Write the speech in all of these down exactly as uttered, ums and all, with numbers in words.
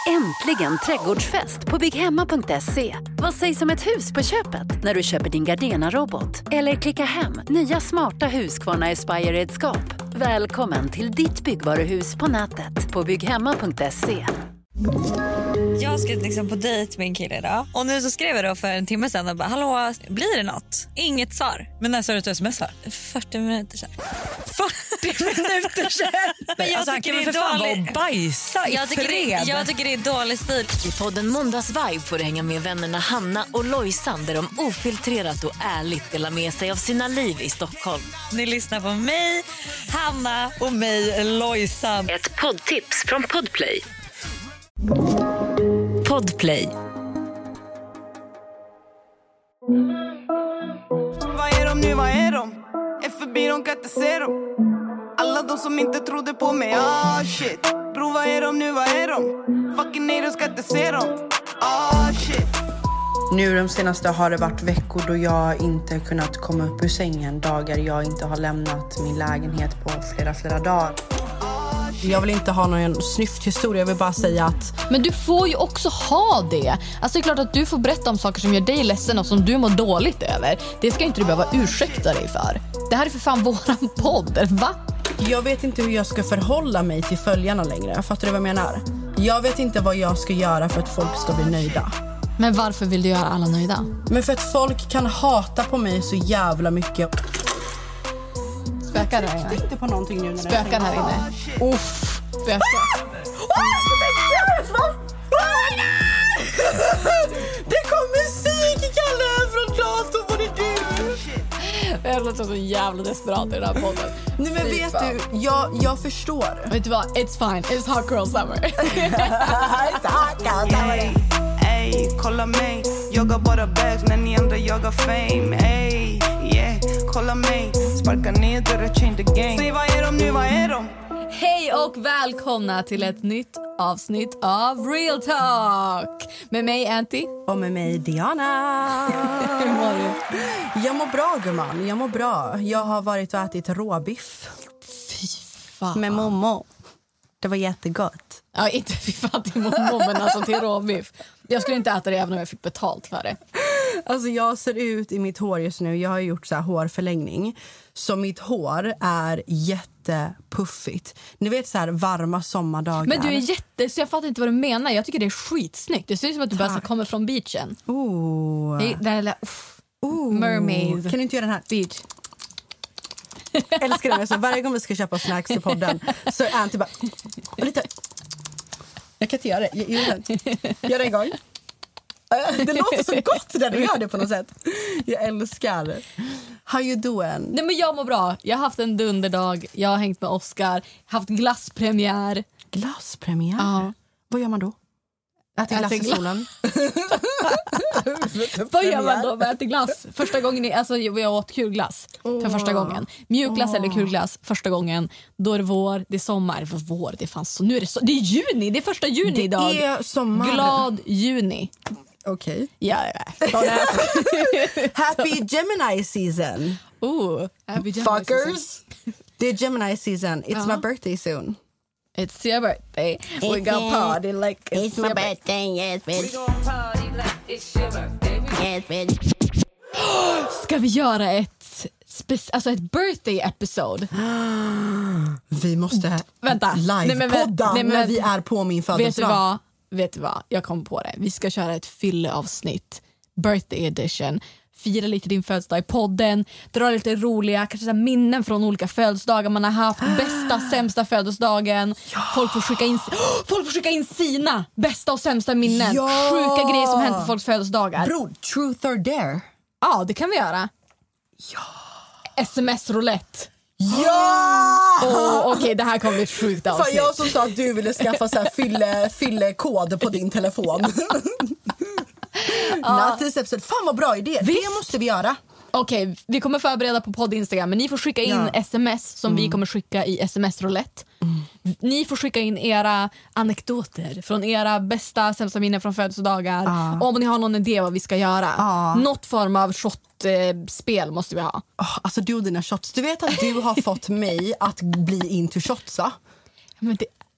Äntligen trädgårdsfest på bygghemma punkt se. Vad sägs om ett hus på köpet när du köper din Gardena-robot? Eller klicka hem nya smarta Husqvarna Aspire-redskap. Välkommen till ditt byggvaruhus på nätet på bygghemma punkt se. Jag ska liksom på dejt med en kille idag. Och nu så skrev jag då för en timme sedan och bara, hallå, blir det något? Inget svar. Men när sa du att du smsar? fyrtio minuter sedan. fyrtio minuter sedan? Men jag alltså, tycker han det kan är för fan dålig... vara bajsa i jag tycker, fred. det, jag tycker det är dålig stil. I podden Måndags Vibe får du hänga med vännerna Hanna och Lojsan där de ofiltrerat och ärligt delar med sig av sina liv i Stockholm. Ni lyssnar på mig, Hanna och mig, Lojsan. Ett poddtips från Podplay. Podplay. Vad är de nu, vad är de? Är förbi, de kan inte se dem. Alla de som inte trodde på mig, ah shit. Bro, vad är de nu, vad är de? Fucking nej, de ska inte se dem. Ah shit. Nu de senaste har det varit veckor då jag inte kunnat komma upp ur sängen. Dagar jag inte har lämnat min lägenhet på flera, flera dagar. Jag vill inte ha någon snyfthistoria, jag vill bara säga att... Men du får ju också ha det. Alltså det är klart att du får berätta om saker som gör dig ledsen och som du mår dåligt över. Det ska inte du behöva ursäkta dig för. Det här är för fan våran podd, va? Jag vet inte hur jag ska förhålla mig till följarna längre. Fattar du vad jag menar? Jag vet inte vad jag ska göra för att folk ska bli nöjda. Men varför vill du göra alla nöjda? Men för att folk kan hata på mig så jävla mycket. Spökar här inne. Inte på någonting nu när Spökar här inne. Uff, spökar. Det kom musik, Kalle, från datorn. Var det du? Jag låter så jävla desperat i den här podden. Nej men vet du, jag, jag förstår. Vet du vad? It's fine. It's hot girl summer. It's hot girl summer. Ey, kolla mig. Jag har bara bags när ni andra jagar fame. Ey, yeah, kolla mig. Sparka ner dörrar, change the game. Säg vad är de nu, vad är de? Hej och välkomna till ett nytt avsnitt av Real Talk. Med mig Anty. Och med mig Diana. Hur mår du? Jag mår bra, gumman. Jag mår bra. Jag har varit och ätit råbiff. Fy fan. Med Momo. Det var jättegott. Ja, inte fy fan till Momo, men alltså till råbiff. Jag skulle inte äta det även om jag fick betalt för det. Alltså jag ser ut i mitt hår just nu. Jag har gjort så här hårförlängning. Så mitt hår är jättepuffigt. Ni vet så här varma sommardagar. Men du är jätte, så jag fattar inte vad du menar. Jag tycker det är skitsnyggt. Det ser ut som att du bara kommer från beachen. Oh. Det, det är uff. Oh. Mermaid. Kan du inte göra den här? Beach. Jag älskar det. Så varje gång vi ska köpa snacks till podden så är Anty bara... Lite. Jag kan inte göra det. Jag, jag, gör det en gång. Det låter så gott när du gör det på något sätt. Jag älskar. How you doing? Nej, men jag mår bra. Jag har haft en dunderdag. Jag har hängt med Oscar. Haft glasspremiär. Glasspremiär? Ja. Vad gör man då? Äter glass i solen? Vad gör man då med äter glass? Första gången, alltså jag åt kulglass för oh. första gången. Mjukglass oh. eller kulglass första gången. Då är det vår, det är sommar. Det var vår, det fanns så. Nu är det så, det är juni, det är första juni det idag. Det är sommar. Glad juni. Okej. Okay. Ja, ja. Happy Gemini season. Oh, happy Gemini Fuckers. Season. Det är Gemini season. It's uh-huh. my birthday soon. It's your birthday. It's We got party like it's, it's my birthday. birthday. Yes, bitch. We gonna party like it's your birthday. Yes, bitch. Ska vi göra ett spe- alltså ett birthday episode? Vi måste vänta livepodda när vi är på min födelsedag. Vet du vad? Vet du vad? Jag kom på det. Vi ska köra ett fylleavsnitt. Birthday edition. Fira lite din födelsedag i podden. Dra lite roliga kanske så minnen från olika födelsedagar man har haft. Bästa, sämsta födelsedagen. Ja. Folk får skicka in Folk får skicka in sina bästa och sämsta minnen. Ja. Sjuka grejer som hänt på folks födelsedagar. Bro, truth or dare? Ja, det kan vi göra. Ja. S M S-roulette. Ja! Oh, Okej, okay, det här kommer bli sjukt avsnitt. För jag som sa att du ville skaffa så här fylle, fyllekod på din telefon. Ja. Episode. Fan vad bra idé. Visst? Det måste vi göra. Okej, okay, vi kommer förbereda på podd Instagram. Men ni får skicka in ja. sms som mm. vi kommer skicka i sms-roulette. Mm. Ni får skicka in era anekdoter från era bästa, sämsta minnen från födelsedagar. Ah. Om ni har någon idé vad vi ska göra. Ah. Något form av shot-spel måste vi ha. Oh, alltså du och dina shots. Du vet att du har fått mig att bli into shots, va? Men det,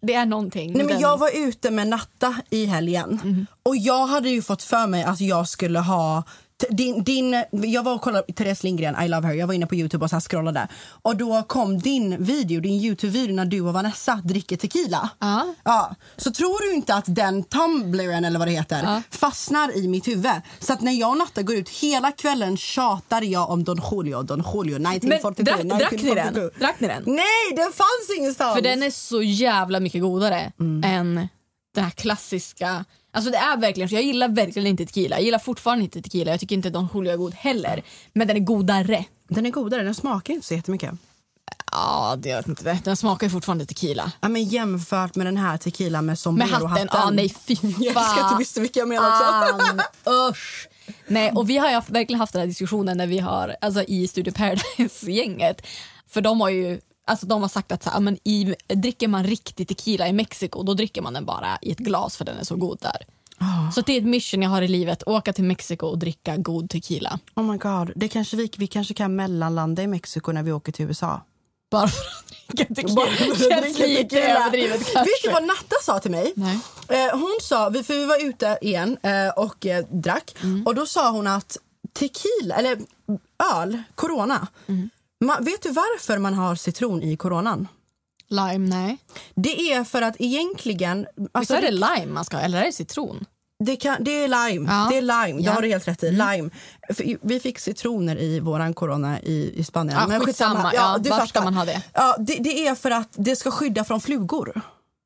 det är någonting. Nej, men den... jag var ute med Natta i helgen. Mm. Och jag hade ju fått för mig att jag skulle ha... Din, din, jag var och kollade Therese Lindgren, I love her. Jag var inne på YouTube och så här scrollade. Och då kom din video, din YouTube-video när du och Vanessa dricker tequila. Uh. Ja. Så tror du inte att den tumblern eller vad det heter uh. fastnar i mitt huvud? Så att när jag och Natta går ut hela kvällen tjatar jag om Don Julio, Don Julio nittonhundrafyrtiotre. Men drack, drack ni den? Drack ni den? Nej, den fanns ingenstans. För den är så jävla mycket godare mm. än den här klassiska. Alltså det är verkligen, jag gillar verkligen inte tequila. Jag gillar fortfarande inte tequila. Jag tycker inte Don Julio är god heller. Men den är godare. Den är godare, den smakar inte så jättemycket. Ja, det gör inte det. Den smakar fortfarande tequila. Ja, men jämfört med den här tequila med sombrero-hatten. Med hatten, ja nej fy fan. Jag ska inte visste vilka jag menar också. Usch. Nej, och vi har ju verkligen haft den här diskussionen när vi har, alltså i Studio Paradise-gänget. För de har ju, alltså de har sagt att så här, men i, dricker man riktigt tequila i Mexiko, då dricker man den bara i ett glas för den är så god där. Oh. Så det är ett mission jag har i livet, åka till Mexiko och dricka god tequila. Oh my god, det kanske vi, vi kanske kan mellanlanda i Mexiko när vi åker till U S A. Bara för att dricka tequila. Känns lite överdrivet kanske. Vet du vad Natta sa till mig? Nej. Eh, hon sa, för vi var ute igen eh, och eh, drack. Mm. Och då sa hon att tequila, eller öl, corona. Mm. Man, vet du varför man har citron i coronan? Lime, nej. Det är för att egentligen... Alltså, är det lime man ska ha, eller är det citron? Det, kan, det är lime, ja. det är lime, det ja. har du helt rätt i, mm. lime. För vi fick citroner i våran corona i, i Spanien. Ja, men skitsamma, ja, ja, varför ska man ha det? Ja, det? Det är för att det ska skydda från flugor.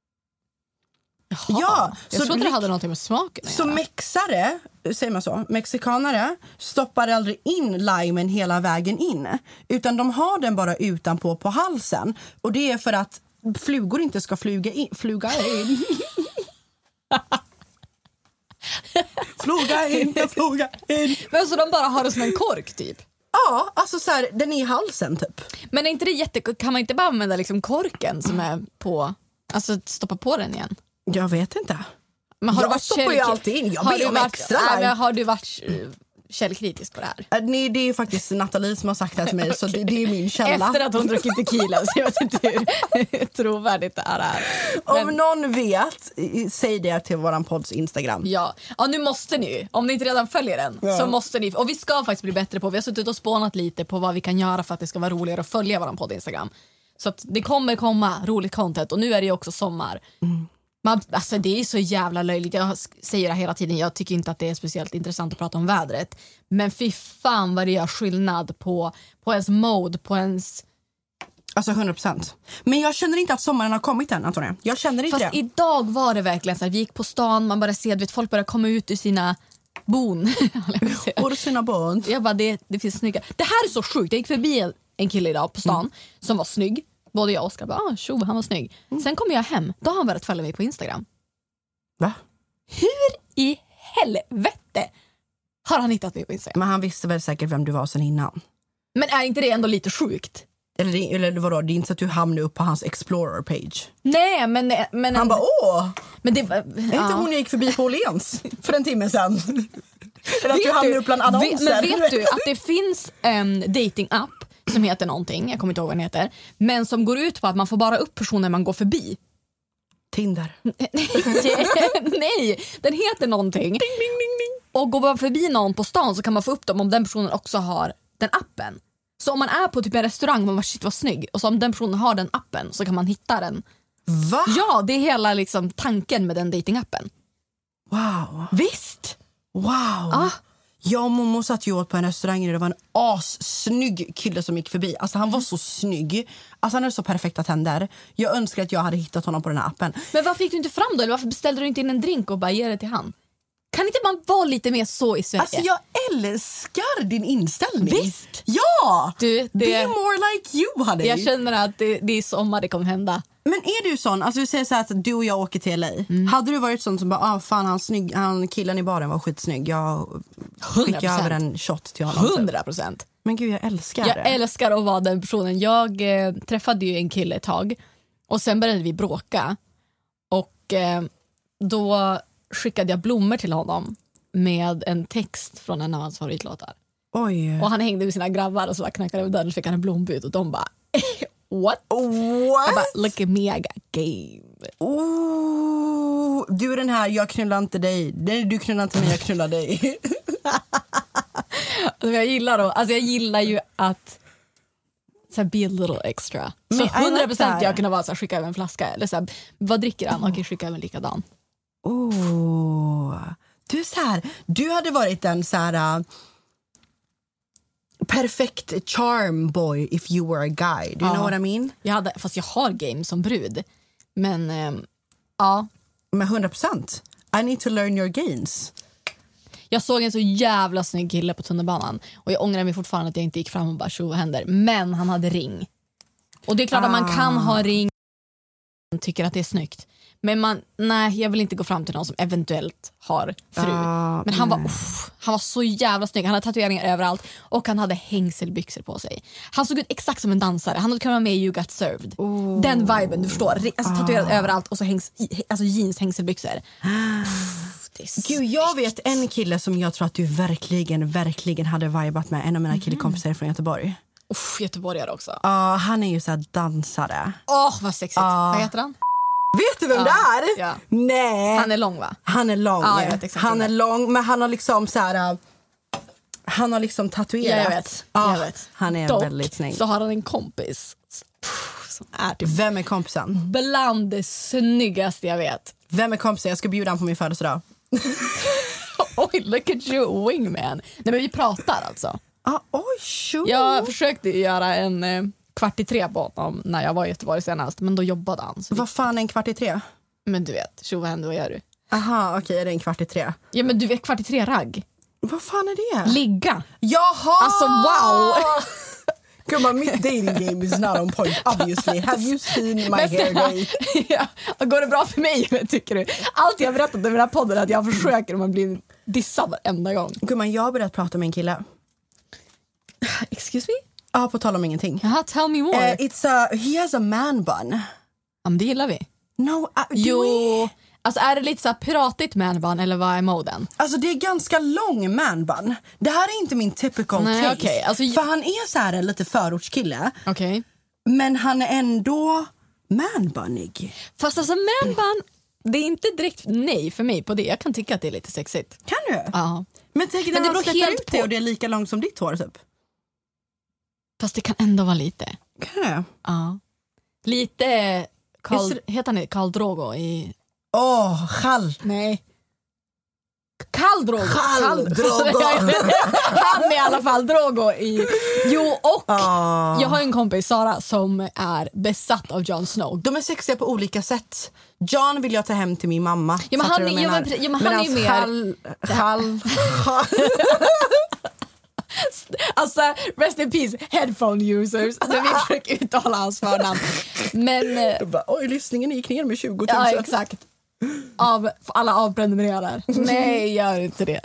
Jaha, ja, jag så trodde det hade något med smaken att Så göra. mexare, säger man så, mexikanare stoppar aldrig in limen hela vägen in. Utan de har den bara utanpå på halsen. Och det är för att flugor inte ska fluga in. Fluga in. Fluga in, fluga in. Men så de bara har det som en kork typ? Ja, alltså så här, den är i halsen typ. Men är inte det jätte... Kan man inte bara använda liksom korken som är på... Alltså stoppa på den igen? Jag vet inte. Men har jag du varit stoppar ju alltid in. Jag ber om extra nej, men har du varit uh, källkritisk på det här? Nej, det är faktiskt Nathalie som har sagt det till mig. Så det, det är min källa. Efter att hon druckit tequila. Så jag vet inte hur trovärdigt det är här. Men... Om någon vet, säg det till våran podds Instagram. Ja. ja, nu måste ni. Om ni inte redan följer den ja. så måste ni. Och vi ska faktiskt bli bättre på. Vi har suttit och spånat lite på vad vi kan göra för att det ska vara roligare att följa våran podd Instagram. Så att det kommer komma roligt content. Och nu är det ju också sommar. Mm. Man, alltså det är så jävla löjligt. Jag säger det hela tiden. Jag tycker inte att det är speciellt intressant att prata om vädret. Men fy fan vad det gör skillnad på, på ens mode, på ens... Alltså hundra procent. Men jag känner inte att sommaren har kommit än, Antonia. Jag känner inte Fast det. idag var det verkligen så här, vi gick på stan, man bara ser, vet, folk börjar komma ut ur sina bon. Ur sina bon. Jag bara, det, det finns snygga. Det här är så sjukt. Jag gick förbi en kille idag på stan mm. som var snygg. Både jag och Oskar bara, ah, tjo, han var snygg. Mm. Sen kommer jag hem, då har han börjat följa mig på Instagram. Va? Hur i helvete har han hittat mig på Instagram? Men han visste väl säkert vem du var sen innan. Men är inte det ändå lite sjukt? Eller, eller vadå, det är inte så att du hamnar upp på hans Explorer-page. Nej, men... men han bara, åh! Men det, ja. Är inte hon jag gick förbi på Åhléns för en timme sedan? Eller att du hamnar upp bland annonser. Vet, men vet du att det finns en dating-app som heter någonting, jag kommer inte ihåg vad den heter, men som går ut på att man får bara upp personer man går förbi. Tinder. Nej, den heter någonting. Ding, ding, ding, ding. Och går man förbi någon på stan så kan man få upp dem om den personen också har den appen. Så om man är på typ en restaurang och man bara, shit vad snygg, och så om den personen har den appen så kan man hitta den. Va? Ja, det är hela liksom tanken med den datingappen. Wow. Visst? Wow. Ah. Jag och Momo satt ju åt på en restaurang och det var en assnygg kille som gick förbi. Alltså han var så snygg. Alltså han hade så perfekta tänder. Jag önskar att jag hade hittat honom på den här appen. Men varför gick du inte fram då? Eller varför beställde du inte in en drink och bara ge det till han? Kan inte man vara lite mer så i Sverige? Alltså jag älskar din inställning. Visst? Ja! Du, det... Be more like you, honey. Jag känner att det, det är sommar det kommer hända. Men är du sån, alltså vi säger så här att du och jag åker till L A. Mm. Hade du varit sån som bara, ah fan han, snygg, han killen i baren var skitsnygg. Jag skickar över en shot till honom. hundra procent. Men gud, jag älskar jag det. Jag älskar att vara den personen. Jag eh, träffade ju en kille ett tag. Och sen började vi bråka. Och eh, då skickade jag blommor till honom med en text från en av hans favoritlåtar. Oj. Och han hängde med sina grabbar och så knackade över dörren och fick han en blombud. Och de bara, what? What? Jag bara, look at me, I got game. Oh, du är den här, jag knullar inte dig. Nej, du knullar inte mig, jag knullar dig. Jag gillar då, alltså jag gillar ju att så här, be a little extra. Så Men hundra procent jag kunde vara så här, skicka över en flaska. Eller så här, vad dricker han? Okej, skicka över en likadan. Oh. Du är så här, du hade varit en så här uh, perfekt charm boy if you were a guy. Do you Ja. know what I mean? Jag hade, fast jag har game som brud. Men ehm, ja, Men hundra procent. I need to learn your gains. jag såg en så jävla snygg kille på tunnelbanan. Och jag ångrar mig fortfarande att jag inte gick fram och bara tjo händer. Men han hade ring. Och det är klart Ah. att man kan ha ring och tycker att det är snyggt. Men man, nej, jag vill inte gå fram till någon som eventuellt har fru. Ah, Men han var, uff, han var så jävla snygg. Han hade tatueringar överallt. Och han hade hängselbyxor på sig. Han såg ut exakt som en dansare. Han hade kunnat vara med i You Got Served. Oh. Den viben, du förstår. Alltså, tatuerad ah. överallt och så hängs, alltså jeans, hängselbyxor. Uff, det är Gud, jag vet en kille som jag tror att du verkligen, verkligen hade vibat med. En av mina mm. killekompisar från Göteborg. Uff, göteborgare också. Ja, uh, han är ju så här dansare. Åh, oh, vad sexigt. Uh. Vad heter han? Vet du vem Ja, det är? ja. Nej. Han är lång, va? Han är lång. Ja, jag vet exakt han det. är lång, men han har liksom så här. Han har liksom tatuerat. Ja, jag vet. Ja, jag vet. han är Dock, väldigt snygg. så har han en kompis som är typ Vem är kompisen? bland det snyggaste jag vet. Vem är kompisen? Jag ska bjuda honom på min födelsedag. Oj, look at you, wingman. Nej, men vi pratar alltså. Ah, oj, sure. Jag försökte göra en eh, kvart i tre på honom när jag var i Göteborg senast. Men då jobbade han. Så vi... Vad fan är en kvart i tre? Men du vet, tjo, vad händer, vad gör du? Aha, okej, okay, är det en kvart i tre? Ja, men du vet, kvart i tre ragg. Vad fan är det? Ligga. Jaha! Alltså, wow! Gumman, mitt dating game is not on point, obviously. Have you seen my hair day? Ja, går det bra för mig, tycker du? Allt jag har berättat i den här podden är att jag försöker om man blir dissad varenda gång. Gumman, jag har börjat prata med en kille. Excuse me? Ja, på tal om ingenting. Jaha, tell me more. Uh, it's a, he has a man bun. Ja, men det gillar vi. No, uh, Jo, alltså är det lite så här piratigt manbun eller vad är moden? Alltså det är ganska lång manbun. Det här är inte min typical Nej, taste. okay. Alltså, för han är så här en lite förortskille. Okej. Okay. Men han är ändå manbunig. Fast alltså manbun, det är inte direkt nej för mig på det. Jag kan tycka att det är lite sexigt. Kan du? Ja. Men tänk när Men det han beror släpper helt ut det på. och det är lika långt som ditt hår typ. Fast det kan ändå vara lite. Kan det? Ja. Lite Karl, det... heter han Karl Drogo i... Åh, oh, Chall. Nej. Karl Drogo. Karl Drogo. Han är i alla fall Drogo i... Jo, och oh. jag har en kompis, Sara, som är besatt av Jon Snow. De är sexiga på olika sätt. John vill jag ta hem till min mamma. Ja, men han, du ja, men, ja, men han är ju mer... Chall, Chall, Chall. Alltså, rest in peace, headphone users. När vi försöker uttala hans förnamn. Men... Jag bara, oj, lyssningen gick ner med tjugo tusen. Ja, exakt. Av, alla avprenumererar. Nej, gör inte det.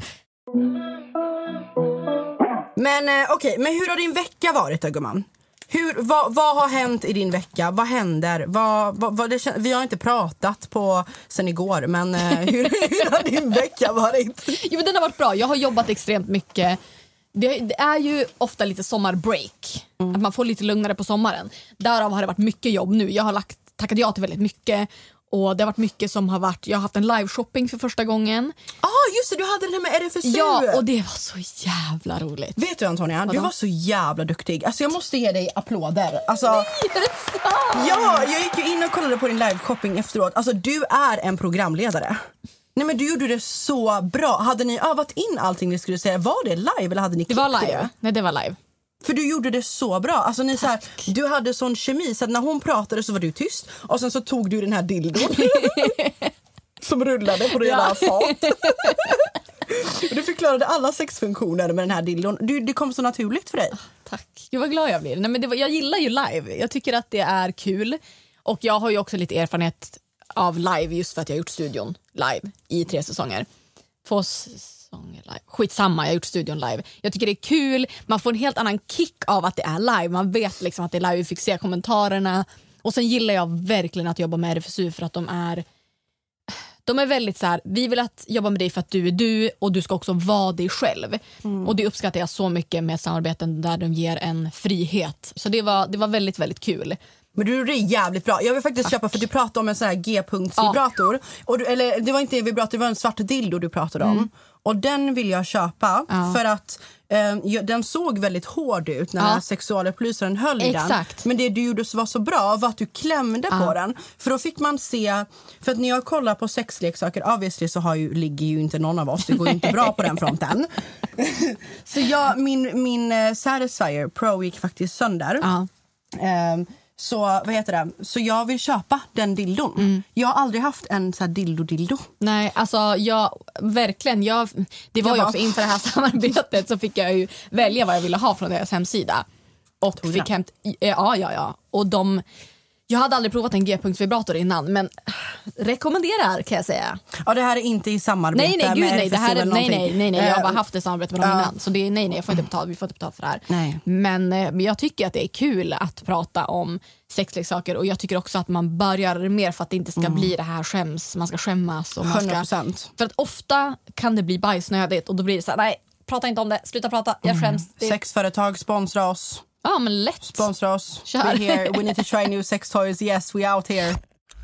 Men eh, okej, okay, men hur har din vecka varit då, gumman? Hur, vad, vad har hänt i din vecka? Vad händer? Vad, vad, vad det, vi har inte pratat på sen igår, men eh, hur, hur har din vecka varit? Jo, men den har varit bra. Jag har jobbat extremt mycket. Det, det är ju ofta lite sommarbreak. Mm. Att man får lite lugnare på sommaren. Därav har det varit mycket jobb nu. Jag har lagt, tackat ja till väldigt mycket. Och det har varit mycket som har varit... Jag har haft en live-shopping för första gången. Ja, ah, just det. Du hade den här med R F S U. Ja, och det var så jävla roligt. Vet du, Antonia? Vadå? Du var så jävla duktig. Alltså, jag måste ge dig applåder. Alltså, Nej, är det sant? Ja, jag gick ju in och kollade på din live-shopping efteråt. Alltså, du är en programledare. Nej, men du gjorde det så bra. Hade ni övat in allting ni skulle säga? Var det live eller hade ni Det var klippt live. det? Nej, det var live. För du gjorde det så bra. Alltså, ni, så här, du hade sån kemi. Så att när hon pratade så var du tyst. Och sen så tog du den här dildon som rullade på dina ja. fat. Och du förklarade alla sexfunktioner med den här dildon. Du, det kom så naturligt för dig. Tack. Jag var glad jag blir. Nej, men det var, jag gillar ju live. Jag tycker att det är kul. Och jag har ju också lite erfarenhet av live just för att jag har gjort studion live i tre säsonger. Två säsonger live. Skitsamma, jag har gjort studion live. Jag tycker det är kul. Man får en helt annan kick av att det är live. Man vet liksom att det är live. Vi fick se kommentarerna. Och sen gillar jag verkligen att jobba med R F S U för att de är De är väldigt så här, vi vill att jobba med dig för att du är du och du ska också vara dig själv. Mm. Och det uppskattar jag så mycket med samarbeten där de ger en frihet. Så det var, det var väldigt, väldigt kul. Men du, det är jävligt bra. Jag vill faktiskt Tack. köpa, för du pratade om en sån här G-punktsvibrator. Ja. Och du, eller det var inte en vibrator, det var en svart dildo du pratade om. Mm. Och den vill jag köpa ja. för att eh, den såg väldigt hård ut när ja. sexualupplysaren höll i den. Men det du gjorde var så bra var att du klämde ja. på den. För då fick man se, för att när jag kollar på sexleksaker, obviously så har ju, ligger ju inte någon av oss, det går inte bra på den fronten. Så jag, min, min uh, Satisfyer Pro gick faktiskt sönder. Ja. Um, Så vad heter det? Så jag vill köpa den dildon. Mm. Jag har aldrig haft en så här dildo-dildo. Nej, alltså jag verkligen jag, det var jag ju bara... också inför det här samarbetet så fick jag ju välja vad jag ville ha från deras hemsida. Och Tora. fick hämt ja ja ja och de jag hade aldrig provat en G-punktsvibrator innan, men rekommenderar kan jag säga. Ja, det här är inte i samarbete nej, nej, gud, med nej, det här är, nej, nej, nej, nej, jag har bara uh, haft det samarbete med dem uh, innan. Så det är, nej, nej, jag får inte betalt, vi får inte betalt för det här. Nej. Men eh, jag tycker att det är kul att prata om sexleksaker och jag tycker också att man börjar mer för att det inte ska mm. bli det här skäms, man ska skämmas. Och man ska, hundra procent. För att ofta kan det bli bajsnödigt och då blir det så här, nej, prata inte om det, sluta prata, jag skäms. Mm. Sexföretag sponsra oss. Ja, men lätt. Sponsra oss. We're here. We need to try new sex toys. Yes, we out here.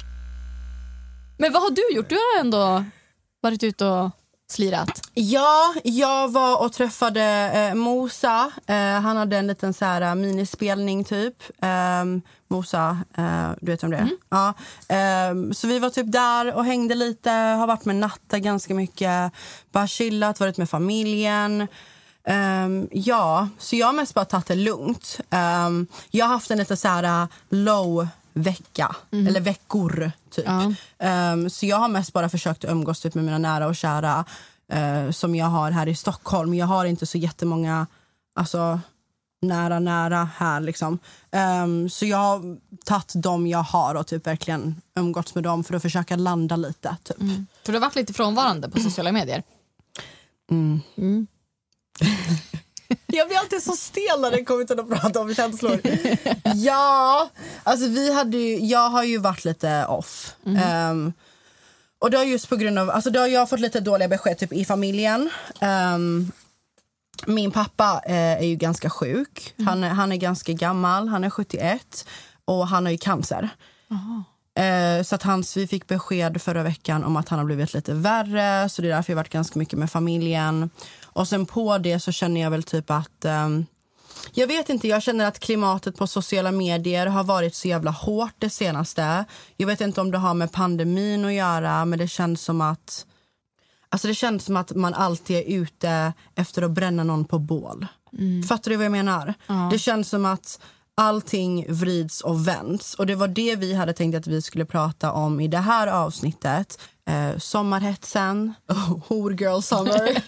Men vad har du gjort? Du har ändå varit ute och slirat. Ja, jag var och träffade eh, Mosa. Eh, han hade en liten så här minispelning typ. Eh, Mosa, eh, du vet om det är? Mm. Ja. Eh, så vi var typ där och hängde lite. Har varit med Natta ganska mycket. Bara chillat, varit med familjen. Um, ja, så jag har mest bara tagit det lugnt. Um, jag har haft en lite så här low vecka, mm. eller veckor typ. Ja. Um, så jag har mest bara försökt umgås typ med mina nära och kära uh, som jag har här i Stockholm. Jag har inte så jättemånga, alltså nära, nära här liksom. Um, så jag har tagit dem jag har och typ verkligen umgåtts med dem för att försöka landa lite typ. Mm. För du har varit lite frånvarande på sociala medier. Mm. Mm. Jag blir alltid så stel när det kommer till att prata om känslor. Ja, alltså vi hade ju, jag har ju varit lite off. Mm. Um, och det är just på grund av, alltså då har jag fått lite dåliga besked typ i familjen. Um, min pappa eh, är ju ganska sjuk. Mm. Han, är, han är ganska gammal, han är sjuttioett och han har ju cancer. Aha. Uh, så att hans, vi fick besked förra veckan om att han har blivit lite värre. Så det är därför jag har varit ganska mycket med familjen. Och sen på det så känner jag väl typ att um, jag vet inte, jag känner att klimatet på sociala medier har varit så jävla hårt det senaste. Jag vet inte om det har med pandemin att göra, men det känns som att alltså det känns som att man alltid är ute efter att bränna någon på bål. Mm. Fattar du vad jag menar? Ja. Det känns som att allting vrids och vänds. Och det var det vi hade tänkt att vi skulle prata om i det här avsnittet. Eh, sommarhetsen. Oh, horgirl summer.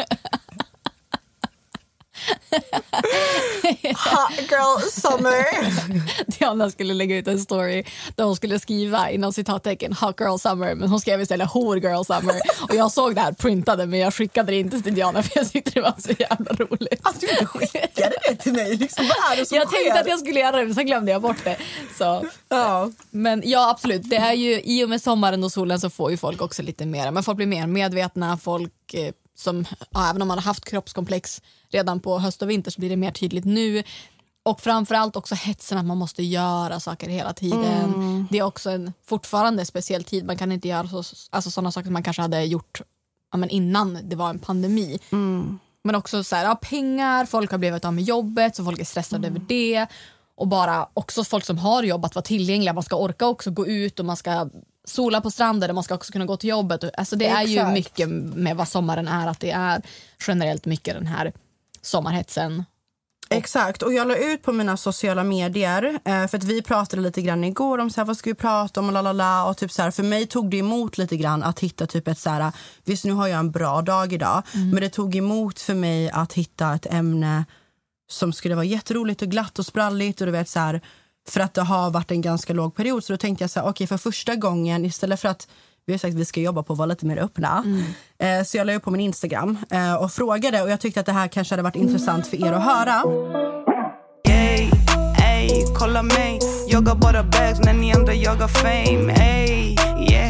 Hot girl summer. Diana skulle lägga ut en story där hon skulle skriva inom citattecken hot girl summer, men hon skrev istället horgirl summer. Och jag såg det här printade, men jag skickade det inte till Diana för jag tyckte det var så jävla roligt. Att du inte skickade det till mig liksom, vad är det som jag sker? tänkte att jag skulle göra det, men så glömde jag bort det. Så. Ja. Men ja, absolut, det är ju i och med sommaren och solen så får ju folk också lite mer, men folk blir mer medvetna, folk eh, som, ja, även om man har haft kroppskomplex redan på höst och vinter så blir det mer tydligt nu. Och framförallt också hetsen att man måste göra saker hela tiden. Mm. Det är också en fortfarande speciell tid. Man kan inte göra så, alltså sådana saker som man kanske hade gjort ja, men innan det var en pandemi. Mm. Men också så här, ja, pengar, folk har blivit av med jobbet så folk är stressade mm. över det. Och bara också folk som har jobb att vara tillgängliga. Man ska orka också gå ut och man ska sola på stranden och man ska också kunna gå till jobbet. Alltså det Exakt. är ju mycket med vad sommaren är, att det är generellt mycket den här sommarhetsen. Exakt, och jag la ut på mina sociala medier eh, för att vi pratade lite grann igår om så här, vad ska vi prata om och lalala, och typ så här, för mig tog det emot lite grann att hitta typ ett så här, visst nu har jag en bra dag idag, mm. men det tog emot för mig att hitta ett ämne som skulle vara jätteroligt och glatt och spralligt och du vet så här, för att det har varit en ganska låg period, så då tänkte jag så här, okej, okay, för första gången istället för att vi har sagt att vi ska jobba på att vara lite mer öppna. Mm. Eh, så jag la upp på min Instagram eh, och frågade, och jag tyckte att det här kanske hade varit intressant för er att höra. Ey, ey, kolla mig. Jag har bara bags när ni andra jagar fame. Ey, yeah,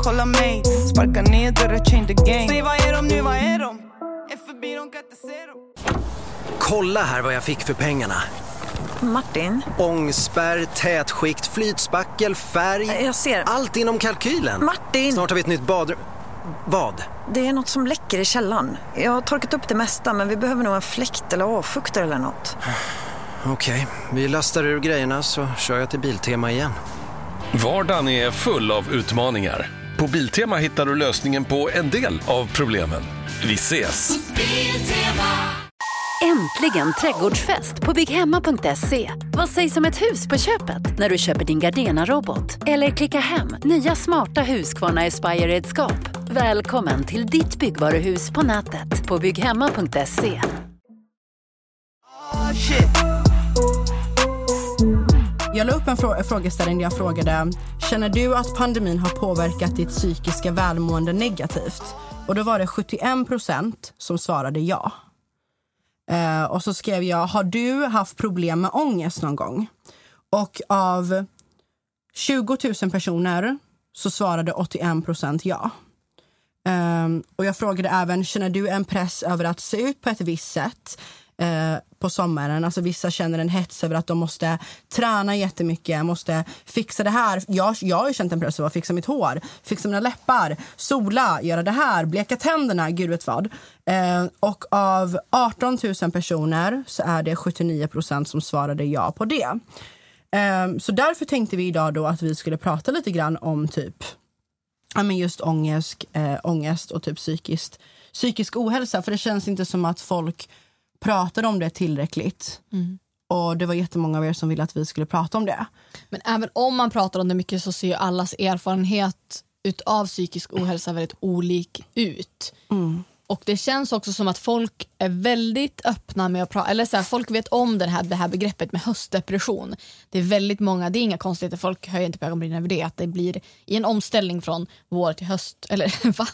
kolla mig. Sparka ner dörrar, change the game. Säg vad är de nu, vad är de? Är förbi, de kan inte se dem. Kolla här vad jag fick för pengarna. Martin? Ångspärr, tätskikt, flytspackel, färg. Jag ser. Allt inom kalkylen. Martin! Snart har vi ett nytt badrum. Vad? Det är något som läcker i källaren. Jag har torkat upp det mesta, men vi behöver nog en fläkt eller avfuktare eller något. Okej, okay. Vi lastar ur grejerna så kör jag till Biltema igen. Vardagen är full av utmaningar. På Biltema hittar du lösningen på en del av problemen. Vi ses! Äntligen trädgårdsfest på bygghemma punkt se. Vad sägs om ett hus på köpet när du köper din Gardena-robot? Eller klicka hem nya smarta Husqvarna Aspire-redskap. Välkommen till ditt byggvaruhus på nätet på bygghemma punkt se. Oh, shit. Jag la upp en frå- frågeställning där jag frågade: känner du att pandemin har påverkat ditt psykiska välmående negativt? Och då var det sjuttioen procent som svarade ja. Uh, och så skrev jag: har du haft problem med ångest någon gång? Och av tjugo tusen personer så svarade åttioen procent ja. Um, och jag frågade även: känner du en press över att se ut på ett visst sätt uh, på sommaren? Alltså vissa känner en hets över att de måste träna jättemycket, måste fixa det här. Jag, jag har ju känt en press över att fixa mitt hår, fixa mina läppar, sola, göra det här, bleka tänderna, gud vet vad. Uh, och av arton tusen personer så är det sjuttionio procent som svarade ja på det. Uh, så därför tänkte vi idag då att vi skulle prata lite grann om typ ja, men just ångest, äh, ångest och typ psykiskt, psykisk ohälsa. För det känns inte som att folk pratar om det tillräckligt. Mm. Och det var jättemånga av er som ville att vi skulle prata om det. Men även om man pratar om det mycket så ser ju allas erfarenhet utav psykisk ohälsa väldigt olik ut. Mm. Och det känns också som att folk är väldigt öppna med att prata, eller så här, folk vet om det här, det här begreppet med höstdepression. Det är väldigt många, det är inga konstigheter, folk höjer inte på ögonbrynen över det, att det blir i en omställning från vår till höst, eller va?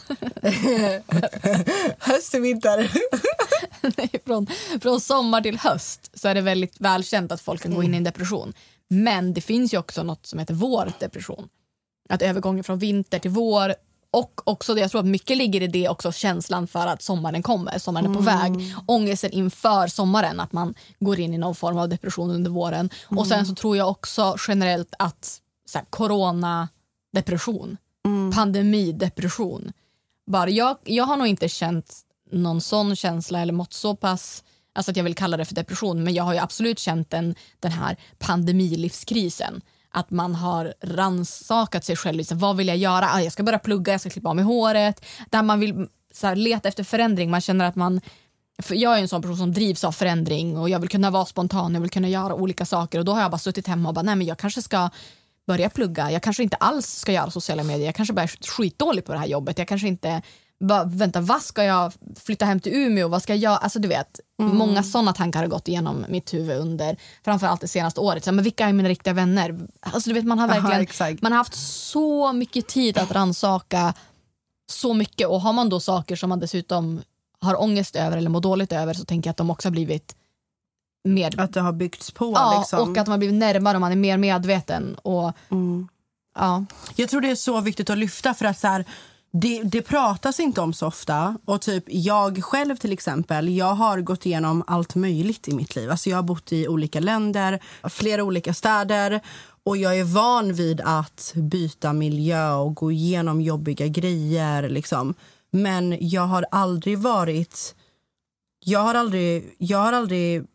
Höst till vinter. Nej, från, från sommar till höst så är det väldigt välkänt att folk kan mm. gå in i en depression. Men det finns ju också något som heter vårdepression. Att övergången från vinter till vår. Och också det, jag tror att mycket ligger i det också, känslan för att sommaren kommer, sommaren är på mm. väg, ångesten inför sommaren, att man går in i någon form av depression under våren. Mm. Och sen så tror jag också generellt att så här, coronadepression, mm. pandemidepression, bara jag, jag har nog inte känt någon sån känsla eller mått så pass, alltså att jag vill kalla det för depression, men jag har ju absolut känt den, den här pandemilivskrisen. Att man har ransakat sig själv. Liksom, vad vill jag göra? Ah, jag ska börja plugga, jag ska klippa av mig håret. Där man vill så här, leta efter förändring. Man känner att man... För jag är en sån person som drivs av förändring. Och jag vill kunna vara spontan. Jag vill kunna göra olika saker. Och då har jag bara suttit hemma och bara, nej men jag kanske ska börja plugga. Jag kanske inte alls ska göra sociala medier. Jag kanske bara är skitdålig på det här jobbet. Jag kanske inte... Bara, vänta, vad ska jag flytta hem till Umeå? Vad ska jag göra? Alltså du vet, mm. många sådana tankar har gått igenom mitt huvud under framförallt det senaste året. Så, men vilka är mina riktiga vänner? Alltså du vet, man har verkligen Aha, man har haft så mycket tid att ransaka så mycket. Och har man då saker som man dessutom har ångest över eller mår dåligt över, så tänker jag att de också har blivit mer... Att det har byggts på ja, liksom. Och att man har blivit närmare och man är mer medveten. Och, mm. ja. Jag tror det är så viktigt att lyfta, för att så här... Det, det pratas inte om så ofta. Och typ jag själv till exempel, jag har gått igenom allt möjligt i mitt liv. Alltså jag har bott i olika länder, flera olika städer. Och jag är van vid att byta miljö och gå igenom jobbiga grejer liksom. Men jag har aldrig varit... Jag har aldrig... Jag har aldrig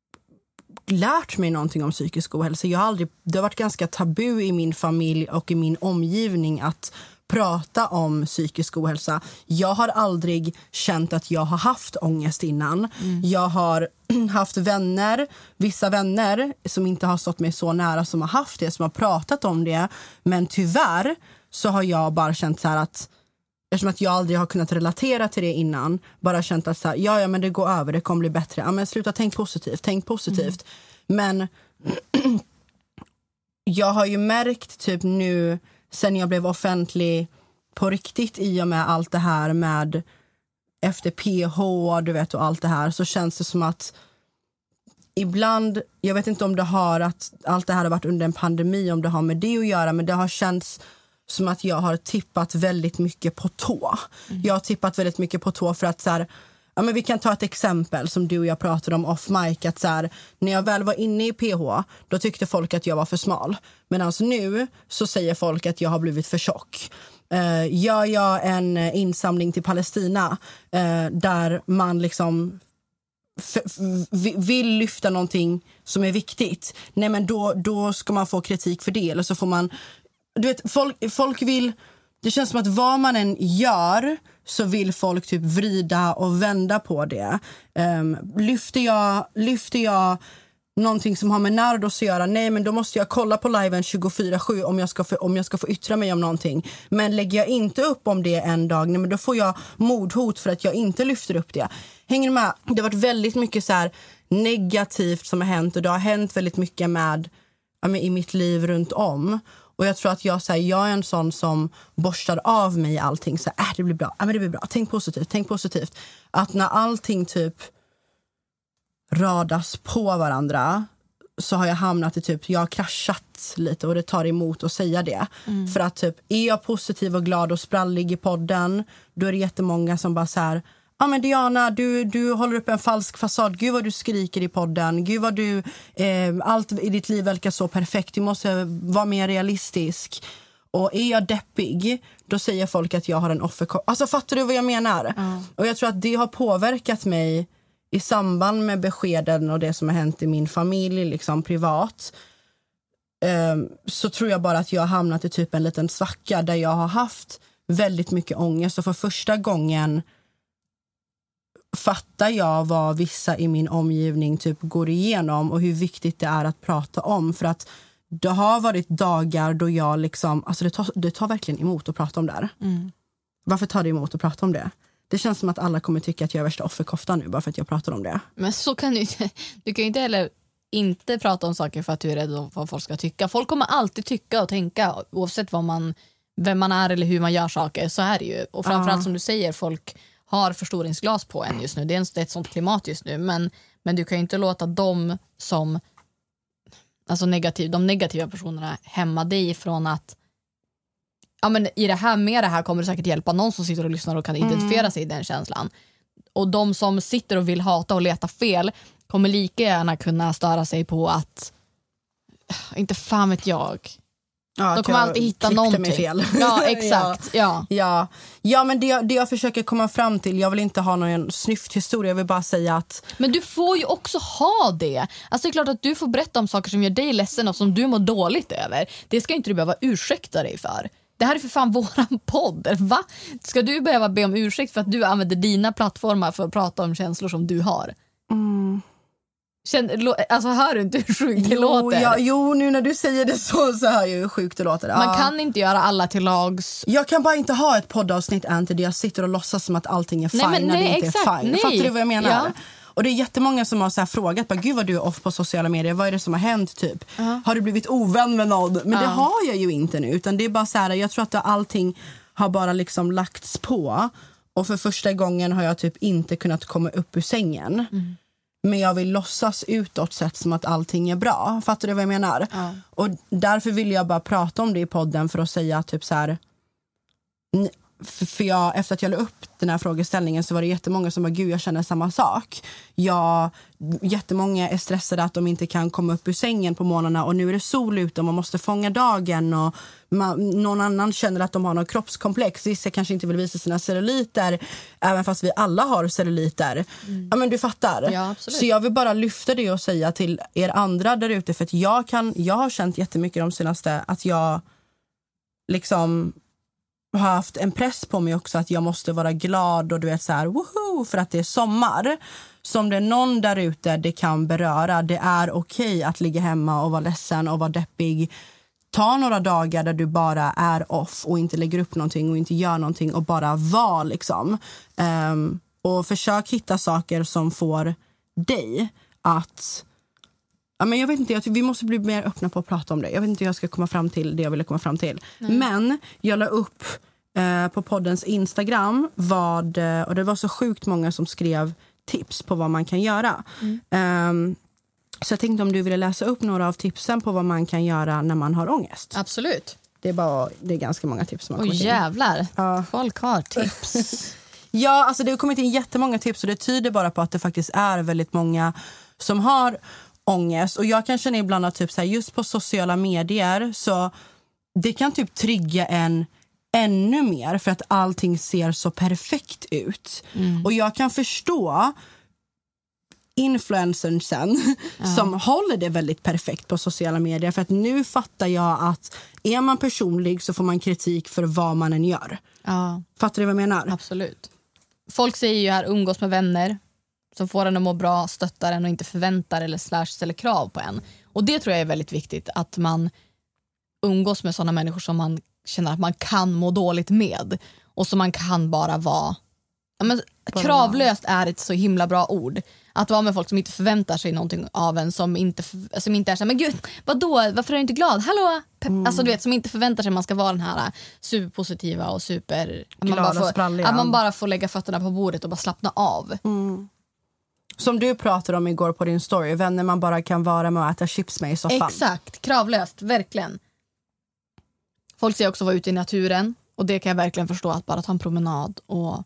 lärt mig någonting om psykisk ohälsa. Jag har aldrig, det har varit ganska tabu i min familj och i min omgivning att prata om psykisk ohälsa. Jag har aldrig känt att jag har haft ångest innan. Mm. Jag har haft vänner, vissa vänner som inte har stått mig så nära som har haft det, som har pratat om det. Men tyvärr så har jag bara känt så här att, eftersom att jag aldrig har kunnat relatera till det innan, bara känt att så här, ja, ja men det går över, det kommer bli bättre. Ja men sluta, tänk positivt, tänk positivt. Mm. Men jag har ju märkt typ nu, sen jag blev offentlig på riktigt i och med allt det här med efter P H, du vet, och allt det här, så känns det som att ibland, jag vet inte om det har att allt det här har varit under en pandemi, om det har med det att göra, men det har känts som att jag har tippat väldigt mycket på tå. Mm. Jag har tippat väldigt mycket på tå för att så här, ja, men vi kan ta ett exempel som du och jag pratade om off mic. Att så här, när jag väl var inne i P H, då tyckte folk att jag var för smal. Men alltså nu så säger folk att jag har blivit för tjock. Uh, gör jag en insamling till Palestina uh, där man liksom f- f- vill lyfta någonting som är viktigt, nej men då, då ska man få kritik för det. Eller så får man, du vet, folk, folk vill, det känns som att vad man än gör så vill folk typ vrida och vända på det. Um, lyfter jag, lyfter jag någonting som har med Nardos att göra, nej men då måste jag kolla på liven tjugofyra sju om jag ska få, om jag ska få yttra mig om någonting. Men lägger jag inte upp om det en dag, nej men då får jag mordhot för att jag inte lyfter upp det. Hänger du med? Det har varit väldigt mycket så här negativt som har hänt, och det har hänt väldigt mycket med, ja, med i mitt liv runt om. Och jag tror att jag, så här, jag är en sån som borstar av mig allting. Så här, äh, det blir bra, äh, men det blir bra. Tänk positivt, tänk positivt. Att när allting typ radas på varandra så har jag hamnat i typ, jag har kraschat lite, och det tar emot att säga det. Mm. För att typ, är jag positiv och glad och sprallig i podden, då är det jättemånga som bara så här, ja men Diana, du, du håller upp en falsk fasad. Gud vad du skriker i podden. Gud vad du, eh, allt i ditt liv verkar så perfekt. Du måste vara mer realistisk. Och är jag deppig, då säger folk att jag har en offerkoppling. Alltså fattar du vad jag menar? Mm. Och jag tror att det har påverkat mig i samband med beskeden och det som har hänt i min familj, liksom privat. Um, så tror jag bara att jag har hamnat i typ en liten svacka där jag har haft väldigt mycket ångest. Och för första gången fattar jag vad vissa i min omgivning typ går igenom och hur viktigt det är att prata om. För att det har varit dagar då jag liksom, alltså det tar, det tar verkligen emot att prata om det här. Mm. Varför tar det emot att prata om det? Det känns som att alla kommer tycka att jag är värsta offerkofta nu bara för att jag pratar om det. Men så kan du inte, du kan ju inte heller inte prata om saker för att du är rädd om vad folk ska tycka. Folk kommer alltid tycka och tänka oavsett vad man, vem man är eller hur man gör saker, så är det ju. Och framförallt uh. som du säger, folk har förstoringsglas på en just nu. Det är ett sånt klimat just nu. Men, men du kan ju inte låta dem som, alltså negativ, de negativa personerna hämma dig från att, ja men i det här, med det här kommer det säkert hjälpa någon som sitter och lyssnar och kan identifiera mm. sig i den känslan. Och de som sitter och vill hata och leta fel kommer lika gärna kunna störa sig på att, inte fan vet jag. Ja, de kommer alltid hitta någonting. Mig fel. Ja, exakt. ja. Ja. Ja. ja, men det, det jag försöker komma fram till, jag vill inte ha någon snyfthistoria, jag vill bara säga att... Men du får ju också ha det. Alltså det är klart att du får berätta om saker som gör dig ledsen och som du mår dåligt över. Det ska inte du behöva ursäkta dig för. Det här är för fan våran podd. Va? Ska du behöva be om ursäkt för att du använder dina plattformar för att prata om känslor som du har? Mm. Känn, alltså hör du inte hur sjukt det jo, låter? Ja, jo, nu när du säger det så, så hör jag hur sjukt det låter. Man ja. kan inte göra alla till lags. Jag kan bara inte ha ett poddavsnitt Anty, där jag sitter och låtsas som att allting är fine nej, men, när nej, det inte exakt, är fine. Nej. Fattar du vad jag menar? Ja. Och det är jättemånga som har så här frågat, bara, gud vad du är off på sociala medier, vad är det som har hänt typ? Uh-huh. Har du blivit ovän med någon? Men uh-huh. det har jag ju inte nu, utan det är bara så här, jag tror att allting har bara liksom lagts på. Och för första gången har jag typ inte kunnat komma upp ur sängen. Mm. Men jag vill låtsas utåt sett som att allting är bra. Fattar du vad jag menar? Ja. Och därför vill jag bara prata om det i podden för att säga typ så här. För jag, efter att jag la upp den här frågeställningen så var det jättemånga som bara, gud jag känner samma sak. Jag, jättemånga är stressade att de inte kan komma upp ur sängen på morgnarna och nu är det sol ute och man måste fånga dagen och man, någon annan känner att de har någon kroppskomplex. Vissa kanske inte vill visa sina celluliter även fast vi alla har celluliter. Mm. Ja men du fattar. Ja, så jag vill bara lyfta det och säga till er andra där ute, för att jag, kan, jag har känt jättemycket de senaste att jag liksom har haft en press på mig också att jag måste vara glad och du vet så här woho, för att det är sommar. Som det är någon där ute det kan beröra, det är okej att ligga hemma och vara ledsen och vara deppig. Ta några dagar där du bara är off och inte lägger upp någonting och inte gör någonting och bara var liksom. Um, och försök hitta saker som får dig att, ja, men jag vet inte, jag, vi måste bli mer öppna på att prata om det. Jag vet inte hur jag ska komma fram till det jag ville komma fram till. Nej. Men jag la upp eh, på poddens Instagram vad, och det var så sjukt många som skrev tips på vad man kan göra. Mm. Um, så jag tänkte om du ville läsa upp några av tipsen på vad man kan göra när man har ångest. Absolut. Det är, bara, det är ganska många tips som har kommit Oj, in. jävlar. Ja. Folk har tips. Ja, alltså det har kommit in jättemånga tips och det tyder bara på att det faktiskt är väldigt många som har ångest. Och jag kan känna ibland att typ så här, just på sociala medier så det kan typ trigga en ännu mer för att allting ser så perfekt ut. Mm. Och jag kan förstå influencern sen ja. som håller det väldigt perfekt på sociala medier, för att nu fattar jag att är man personlig så får man kritik för vad man än gör. Ja. Fattar du vad jag menar? Absolut. Folk säger ju här umgås med vänner som får en att må bra, stöttar en och inte förväntar eller slash ställer krav på en. Och det tror jag är väldigt viktigt, att man umgås med sådana människor som man känner att man kan må dåligt med och som man kan bara vara. Ja, men kravlöst är ett så himla bra ord. Att vara med folk som inte förväntar sig någonting av en, som inte, som inte är så här, men gud, vadå, varför är du inte glad? Hallå? Mm. Alltså du vet, som inte förväntar sig att man ska vara den här superpositiva och super man bara får, att man bara får lägga fötterna på bordet och bara slappna av. Mm. Som du pratade om igår på din story, vänner man bara kan vara med och äta chips med i soffan. Exakt, kravlöst, verkligen. Folk säger också vara ute i naturen, och det kan jag verkligen förstå, att bara ta en promenad och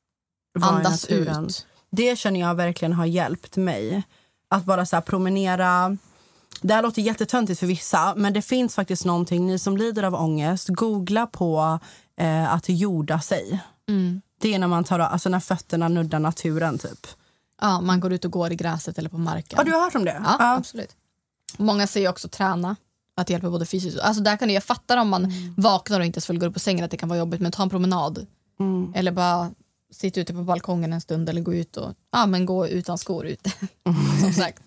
andas ut. Det känner jag verkligen har hjälpt mig. Att bara så här promenera. Det här låter jättetöntigt för vissa, men det finns faktiskt någonting. Ni som lider av ångest, googla på eh, att jorda sig. Mm. Det är när man tar, alltså när fötterna nuddar naturen typ. Ja, man går ut och går i gräset eller på marken. Ja, du har hört om det? Ja, ja. Absolut. Många säger också träna. Att hjälpa både fysiskt. Alltså där kan det, jag fattar om man mm. vaknar och inte ens går upp på sängen att det kan vara jobbigt, men ta en promenad. Mm. Eller bara sitta ute på balkongen en stund eller gå ut och ja, men gå utan skor ute. Mm. Som sagt.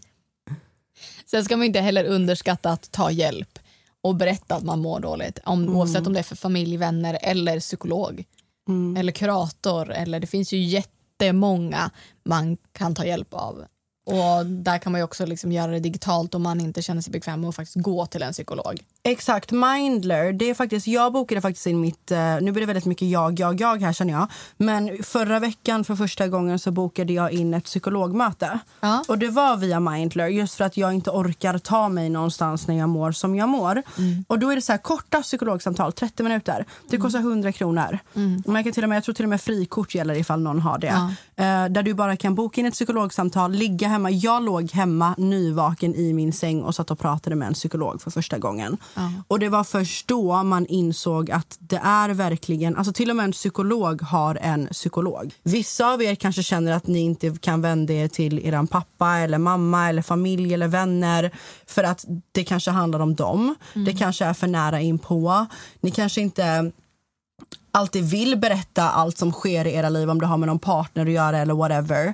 Sen ska man inte heller underskatta att ta hjälp och berätta att man mår dåligt. Om, mm. Oavsett om det är för familj, vänner eller psykolog. Mm. Eller kurator. Eller det finns ju jättemånga man kan ta hjälp av. Och där kan man ju också liksom göra det digitalt om man inte känner sig bekväm med att faktiskt gå till en psykolog. Exakt, Mindler, det är faktiskt, jag bokade faktiskt in mitt, nu blir det väldigt mycket jag, jag, jag här känner jag. Men förra veckan för första gången så bokade jag in ett psykologmöte. Ja. Och det var via Mindler, just för att jag inte orkar ta mig någonstans när jag mår som jag mår. Mm. Och då är det så här korta psykologsamtal, trettio minuter. Det kostar hundra kronor. Mm. Man kan till och med, jag tror till och med frikort gäller ifall någon har det. Ja. Uh, där du bara kan boka in ett psykologsamtal, ligga hemma. Jag låg hemma nyvaken i min säng och satt och pratade med en psykolog för första gången. Ja. Och det var först då man insåg att det är verkligen, alltså till och med en psykolog har en psykolog. Vissa av er kanske känner att ni inte kan vända er till eran pappa eller mamma eller familj eller vänner för att det kanske handlar om dem. Mm. Det kanske är för nära in på. Ni kanske inte alltid vill berätta allt som sker i era liv, om det har med någon partner att göra eller whatever.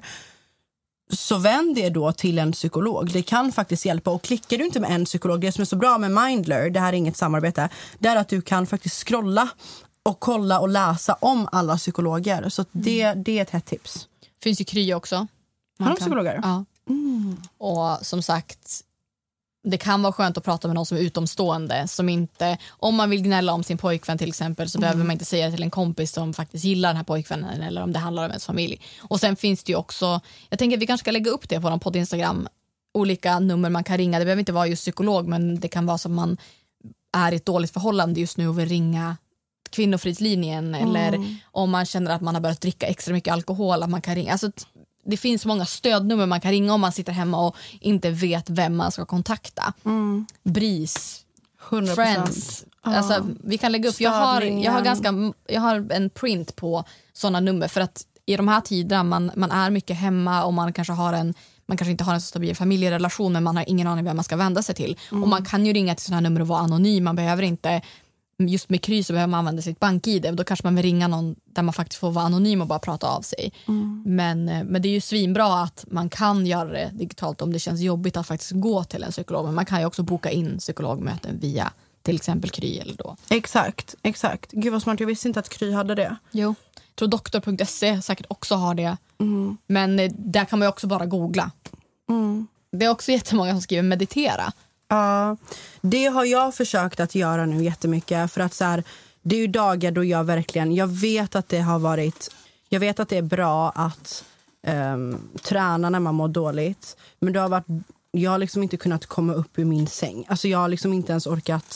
Så vänd det då till en psykolog. Det kan faktiskt hjälpa. Och klickar du inte med en psykolog, det som är så bra med Mindler, det här är inget samarbete, det är att du kan faktiskt scrolla och kolla och läsa om alla psykologer. Så det, mm. det är ett hett tips. Finns ju Kry också. Man har de psykologer? Ja. Mm. Och som sagt, det kan vara skönt att prata med någon som är utomstående, som inte, om man vill gnälla om sin pojkvän till exempel, så mm. behöver man inte säga det till en kompis som faktiskt gillar den här pojkvännen, eller om det handlar om ens familj. Och sen finns det ju också, jag tänker att vi kanske ska lägga upp det på någon podd Instagram, olika nummer man kan ringa. Det behöver inte vara just psykolog, men det kan vara som man är i ett dåligt förhållande just nu och vill ringa kvinnofridslinjen, mm. eller om man känner att man har börjat dricka extra mycket alkohol, att man kan ringa, alltså det finns många stödnummer man kan ringa om man sitter hemma och inte vet vem man ska kontakta. Mm. B R I S, hundra procent. Friends. Ah. Alltså, vi kan lägga upp. Jag har, jag, har ganska, jag har en print på sådana nummer, för att i de här tiderna man, man är mycket hemma och man kanske har en man kanske inte har en så stabil familjerelation, men man har ingen aning vem man ska vända sig till. Mm. Och man kan ju ringa till sådana här nummer och vara anonym. Man behöver inte, just med Kry så behöver man använda sitt bank-I D. Då kanske man vill ringa någon där man faktiskt får vara anonym och bara prata av sig. Mm. Men, men det är ju svinbra att man kan göra det digitalt om det känns jobbigt att faktiskt gå till en psykolog. Men man kan ju också boka in psykologmöten via till exempel Kry eller då. Exakt, exakt. Gud vad smart, jag visste inte att Kry hade det. Jo, jag tror doktor punkt se säkert också har det. Mm. Men där kan man ju också bara googla. Mm. Det är också jättemånga som skriver meditera. Ja, uh, det har jag försökt att göra nu jättemycket, för att så här, det är ju dagar då jag verkligen, jag vet att det har varit, jag vet att det är bra att um, träna när man mår dåligt, men det har varit, jag har liksom inte kunnat komma upp ur min säng. Alltså jag har liksom inte ens orkat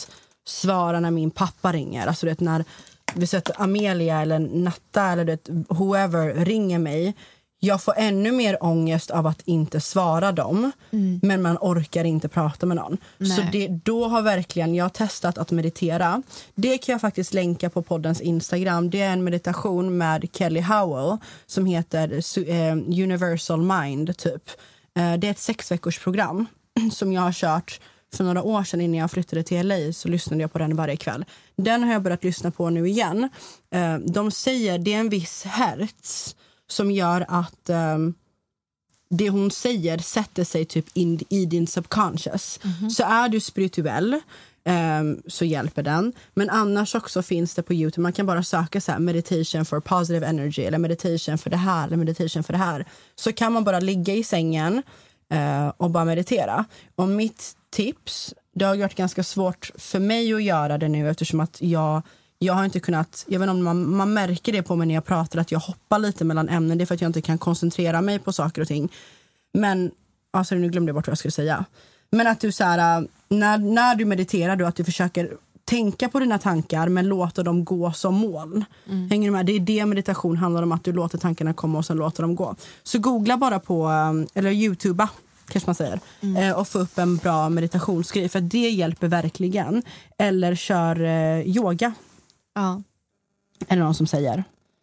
svara när min pappa ringer. Alltså det när vi sätter Amelia eller Natta eller det whoever ringer mig. Jag får ännu mer ångest av att inte svara dem. Mm. Men man orkar inte prata med någon. Nej. Så det, då har verkligen jag testat att meditera. Det kan jag faktiskt länka på poddens Instagram. Det är en meditation med Kelly Howell som heter eh, Universal Mind typ. Eh, det är ett sex veckors program som jag har kört för några år sedan innan jag flyttade till L A. Så lyssnade jag på den varje kväll. Den har jag börjat lyssna på nu igen. Eh, de säger det är en viss hertz som gör att um, det hon säger sätter sig typ in i din subconscious. Mm-hmm. Så är du spirituell um, så hjälper den. Men annars också finns det på YouTube. Man kan bara söka så här, meditation for positive energy eller meditation för det här eller meditation för det här. Så kan man bara ligga i sängen uh, och bara meditera. Och mitt tips, det har varit ganska svårt för mig att göra det nu eftersom att jag Jag har inte kunnat, jag vet inte om man, man märker det på mig när jag pratar att jag hoppar lite mellan ämnen. Det är för att jag inte kan koncentrera mig på saker och ting. Men, alltså nu glömde jag bort vad jag skulle säga. Men att du så här, när, när du mediterar då att du försöker tänka på dina tankar men låter dem gå som moln. Mm. Hänger du med? Det är det meditation handlar om, att du låter tankarna komma och sen låter dem gå. Så googla bara på, eller YouTubea kanske man säger, mm. och få upp en bra meditationsgrej för det hjälper verkligen. Eller kör eh, yoga. Ja. Är det någon som säger?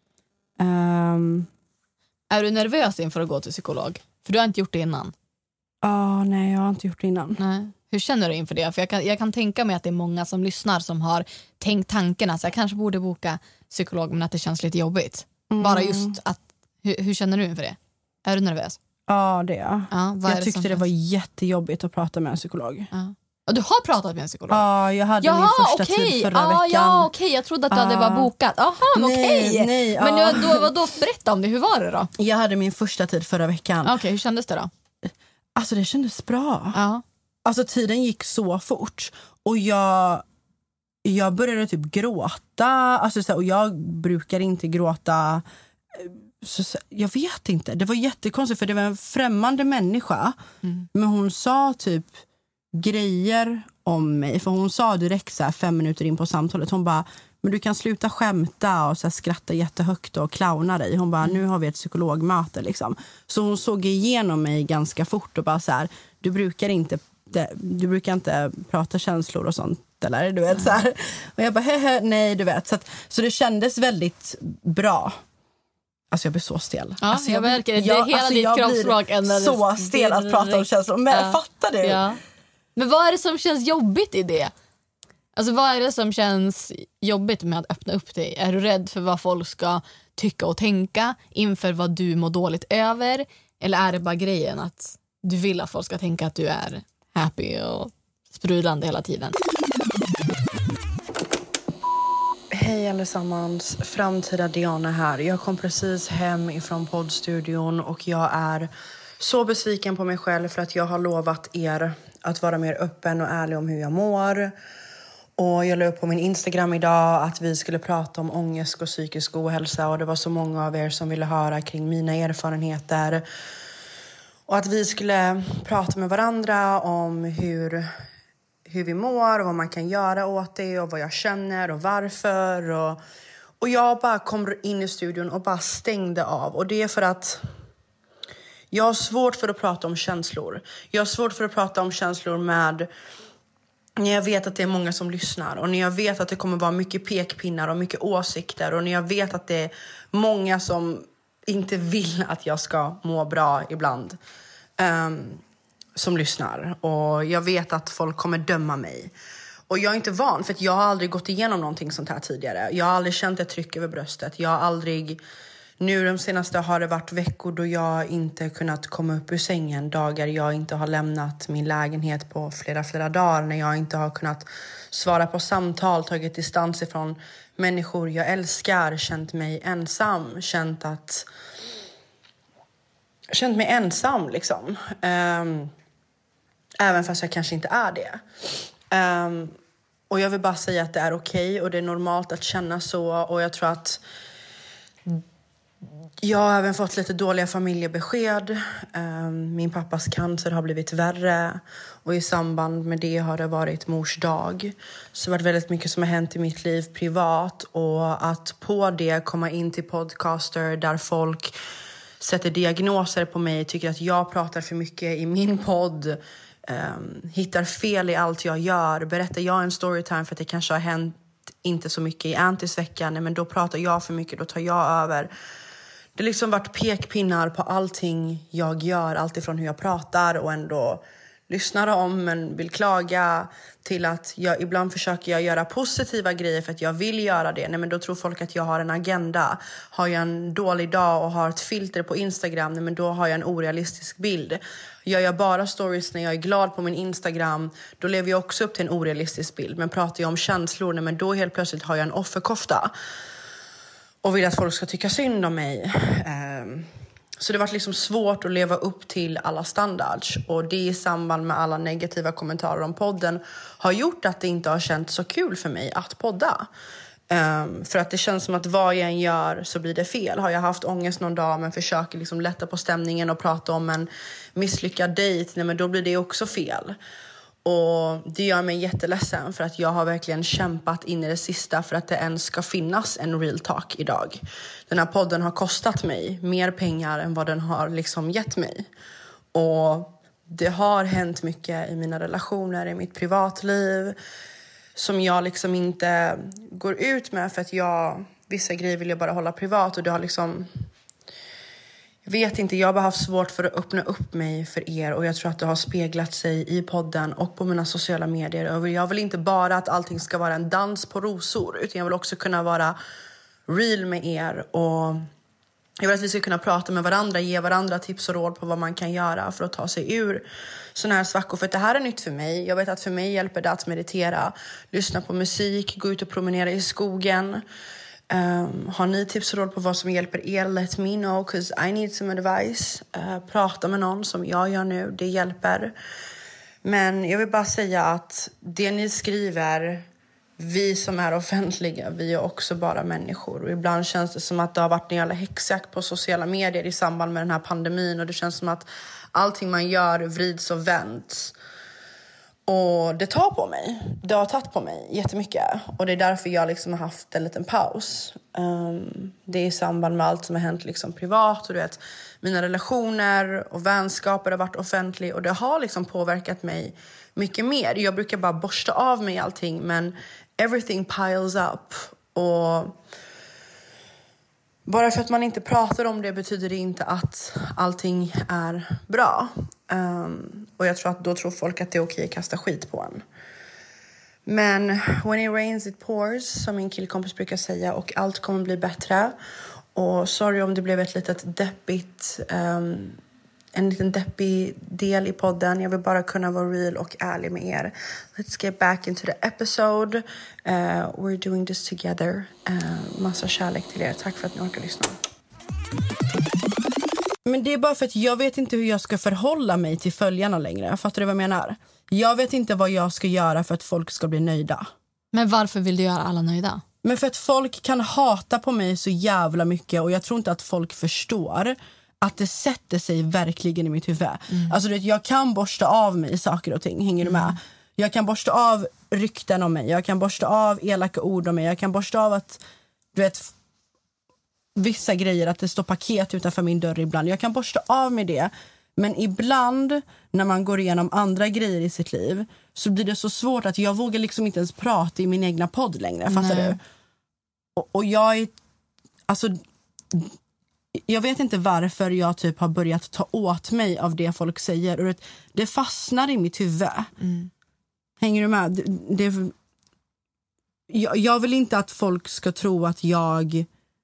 Um, är du nervös inför att gå till psykolog? För du har inte gjort det innan. Ja, oh, nej jag har inte gjort det innan. Nej. Hur känner du inför det? För jag kan, jag kan tänka mig att det är många som lyssnar som har tänkt tankarna. Så jag kanske borde boka psykolog men att det känns lite jobbigt. Mm. Bara just att, hur, hur känner du inför det? Är du nervös? Ja, det är ja, vad jag. Är tyckte det, det var jättejobbigt att prata med en psykolog. Ja. Och du har pratat med en psykolog? Ja, jag hade Jaha, min första okay. tid förra ah, veckan. Ja, okej. Okay. Jag trodde att du ah. hade bara bokat. Jaha, okej. Okay. Nej, Men ah. då, vad då, berätta om det. Hur var det då? Jag hade min första tid förra veckan. Okej, okay, hur kändes det då? Alltså det kändes bra. Ja. Alltså tiden gick så fort. Och jag, jag började typ gråta. Alltså, så här, och jag brukar inte gråta... Så, så, jag vet inte. Det var jättekonstigt för det var en främmande människa. Mm. Men hon sa typ grejer om mig. För hon sa direkt så här, fem minuter in på samtalet. Hon bara, men du kan sluta skämta och så här, skratta jättehögt och clowna dig. Hon bara, mm. nu har vi ett psykologmöte liksom. Så hon såg igenom mig ganska fort och bara så här, du brukar inte, du brukar inte prata känslor och sånt. Eller, du vet, så här. Och jag bara, hehe, nej du vet. Så, att, så det kändes väldigt bra. Alltså jag blir så stel. Ja, alltså, jag märker det. Det är hela alltså, ditt kroppsspråk. Så stel att prata om känslor. Men ja. Fattar du? Ja. Men vad är det som känns jobbigt i det? Alltså vad är det som känns jobbigt med att öppna upp dig? Är du rädd för vad folk ska tycka och tänka inför vad du mår dåligt över? Eller är det bara grejen att du vill att folk ska tänka att du är happy och sprudlande hela tiden? Hej allesammans, framtida Diana här. Jag kom precis hem ifrån poddstudion och jag är så besviken på mig själv för att jag har lovat er att vara mer öppen och ärlig om hur jag mår. Och jag la upp på min Instagram idag att vi skulle prata om ångest och psykisk ohälsa och det var så många av er som ville höra kring mina erfarenheter. Och att vi skulle prata med varandra om hur... hur vi mår och vad man kan göra åt det och vad jag känner och varför. Och, och jag bara kom in i studion och bara stängde av. Och det är för att jag har svårt för att prata om känslor. Jag har svårt för att prata om känslor med när jag vet att det är många som lyssnar. Och när jag vet att det kommer vara mycket pekpinnar och mycket åsikter. Och när jag vet att det är många som inte vill att jag ska må bra ibland. Um, som lyssnar. Och jag vet att folk kommer döma mig. Och jag är inte van för att jag har aldrig gått igenom någonting sånt här tidigare. Jag har aldrig känt ett tryck över bröstet. Jag har aldrig... Nu de senaste har det varit veckor då jag inte kunnat komma upp ur sängen. Dagar jag inte har lämnat min lägenhet på flera, flera dagar. När jag inte har kunnat svara på samtal. Tagit distans ifrån människor jag älskar. Känt mig ensam. Känt att... Känt mig ensam liksom. Um, även fast jag kanske inte är det. Um, och jag vill bara säga att det är okej. Och det är normalt att känna så. Och jag tror att... Jag har även fått lite dåliga familjebesked. Min pappas cancer har blivit värre. Och i samband med det har det varit mors dag. Så det har varit väldigt mycket som har hänt i mitt liv privat. Och att på det komma in till podcaster där folk sätter diagnoser på mig. Tycker att jag pratar för mycket i min podd. Um, hittar fel i allt jag gör. Berättar jag en storytime för att det kanske har hänt inte så mycket i Antis-veckan. Nej, men då pratar jag för mycket, då tar jag över. Det har liksom varit pekpinnar på allting jag gör. Allt ifrån hur jag pratar och ändå lyssnar om men vill klaga. Till att jag, ibland försöker jag göra positiva grejer för att jag vill göra det. Nej, men då tror folk att jag har en agenda. Har jag en dålig dag och har ett filter på Instagram. Nej, men då har jag en orealistisk bild. Gör jag bara stories när jag är glad på min Instagram. Då lever jag också upp till en orealistisk bild. Men pratar jag om känslor. Nej, men då helt plötsligt har jag en offerkofta. Och vill att folk ska tycka synd om mig. Så det var liksom svårt att leva upp till alla standards. Och det i samband med alla negativa kommentarer om podden har gjort att det inte har känts så kul för mig att podda. Um, för att det känns som att vad jag än gör så blir det fel. Har jag haft ångest någon dag men försöker liksom lätta på stämningen och prata om en misslyckad dejt. Nej, men då blir det också fel. Och det gör mig jätteledsen för att jag har verkligen kämpat in i det sista för att det ens ska finnas en real talk idag. Den här podden har kostat mig mer pengar än vad den har liksom gett mig. Och det har hänt mycket i mina relationer, i mitt privatliv som jag liksom inte går ut med för att jag, vissa grejer vill jag bara hålla privat och det har liksom... Jag vet inte, jag har bara haft svårt för att öppna upp mig för er. Och jag tror att det har speglat sig i podden och på mina sociala medier. Och jag vill inte bara att allting ska vara en dans på rosor. Utan jag vill också kunna vara real med er. Och jag vill att vi ska kunna prata med varandra. Ge varandra tips och råd på vad man kan göra för att ta sig ur såna här svackor. För att det här är nytt för mig. Jag vet att för mig hjälper det att meditera. Lyssna på musik. Gå ut och promenera i skogen. Um, har ni tips och råd på vad som hjälper er? Let me know, because I need some advice. Uh, prata med någon som jag gör nu, det hjälper. Men jag vill bara säga att det ni skriver, vi som är offentliga, vi är också bara människor. Och ibland känns det som att det har varit en jävla häxjakt på sociala medier i samband med den här pandemin. Och det känns som att allting man gör vrids och vänds. Och det tar på mig. Det har tagit på mig jättemycket. Och det är därför jag liksom har haft en liten paus. Um, det är i samband med allt som har hänt liksom privat. Och du vet, mina relationer och vänskaper har varit offentliga. Och det har liksom påverkat mig mycket mer. Jag brukar bara borsta av mig allting. Men everything piles up. Och bara för att man inte pratar om det betyder det inte att allting är bra. Um, och jag tror att då tror folk att det är okej att kasta skit på en. Men when it rains it pours, som min killkompis brukar säga. Och allt kommer bli bättre. Och sorry om det blev ett litet deppigt... Um, en liten deppig del i podden. Jag vill bara kunna vara real och ärlig med er. Let's get back into the episode. Uh, we're doing this together. Uh, massa kärlek till er. Tack för att ni orkar lyssna. Men det är bara för att jag vet inte hur jag ska förhålla mig till följarna längre. Fattar du vad jag menar? Jag vet inte vad jag ska göra för att folk ska bli nöjda. Men varför vill du göra alla nöjda? Men för att folk kan hata på mig så jävla mycket. Och jag tror inte att folk förstår att det sätter sig verkligen i mitt huvud. Mm. Alltså du vet, jag kan borsta av mig saker och ting. Hänger du med? Mm. Jag kan borsta av rykten om mig. Jag kan borsta av elaka ord om mig. Jag kan borsta av att, du vet, vissa grejer, att det står paket utanför min dörr ibland. Jag kan borsta av med det. Men ibland när man går igenom andra grejer i sitt liv så blir det så svårt att jag vågar liksom inte ens prata i min egna podd längre. Fattar Nej. du? Och, och jag är... Alltså... Jag vet inte varför jag typ har börjat ta åt mig av det folk säger. Och det, det fastnar i mitt huvud. Mm. Hänger du med? Det, det, jag, jag vill inte att folk ska tro att jag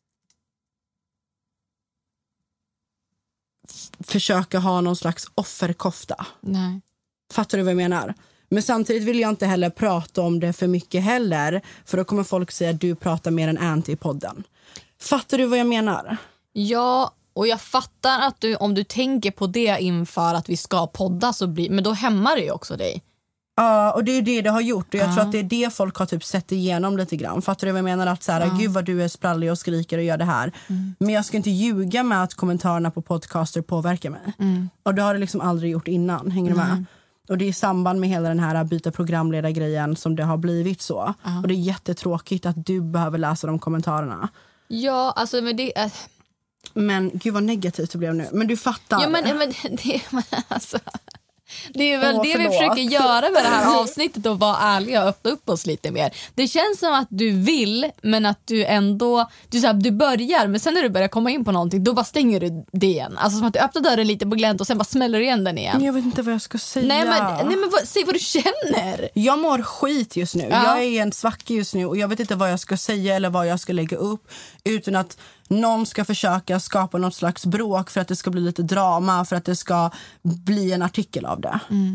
f- försöker ha någon slags offerkofta. Nej. Fattar du vad jag menar? Men samtidigt vill jag inte heller prata om det för mycket heller. För då kommer folk säga att du pratar mer än Anty i podden. Fattar du vad jag menar? Ja, och jag fattar att du, om du tänker på det inför att vi ska podda så blir, men då hämmar det ju också dig. Ja, och det är det det har gjort. Och jag Ja. tror att det är det folk har typ sett igenom lite grann. Fattar du vad jag menar? Att så här, Ja. gud vad du är sprallig och skriker och gör det här. Mm. Men jag ska inte ljuga med att kommentarerna på podcaster påverkar mig. Mm. Och det har det liksom aldrig gjort innan. Hänger du med? Mm. Och det är i samband med hela den här byta programledargrejen som det har blivit så. Ja. Och det är jättetråkigt att du behöver läsa de kommentarerna. Ja, alltså men det är... Men gud vad negativt det blev nu. Men du fattar. Ja, men, men det, men alltså, det är väl Åh, det vi förlåt. försöker göra med det här avsnittet och vara ärliga och öppna upp oss lite mer. Det känns som att du vill, men att du ändå du, så här, du börjar, men sen när du börjar komma in på någonting då bara stänger du det igen. Alltså som att du öppnar dörren lite på glänt och sen bara smäller du igen den igen. Men jag vet inte vad jag ska säga. Nej men, nej, men vad, säg vad du känner. Jag mår skit just nu. Ja. Jag är i en svacka just nu och jag vet inte vad jag ska säga eller vad jag ska lägga upp utan att någon ska försöka skapa något slags bråk för att det ska bli lite drama, för att det ska bli en artikel av det. Mm.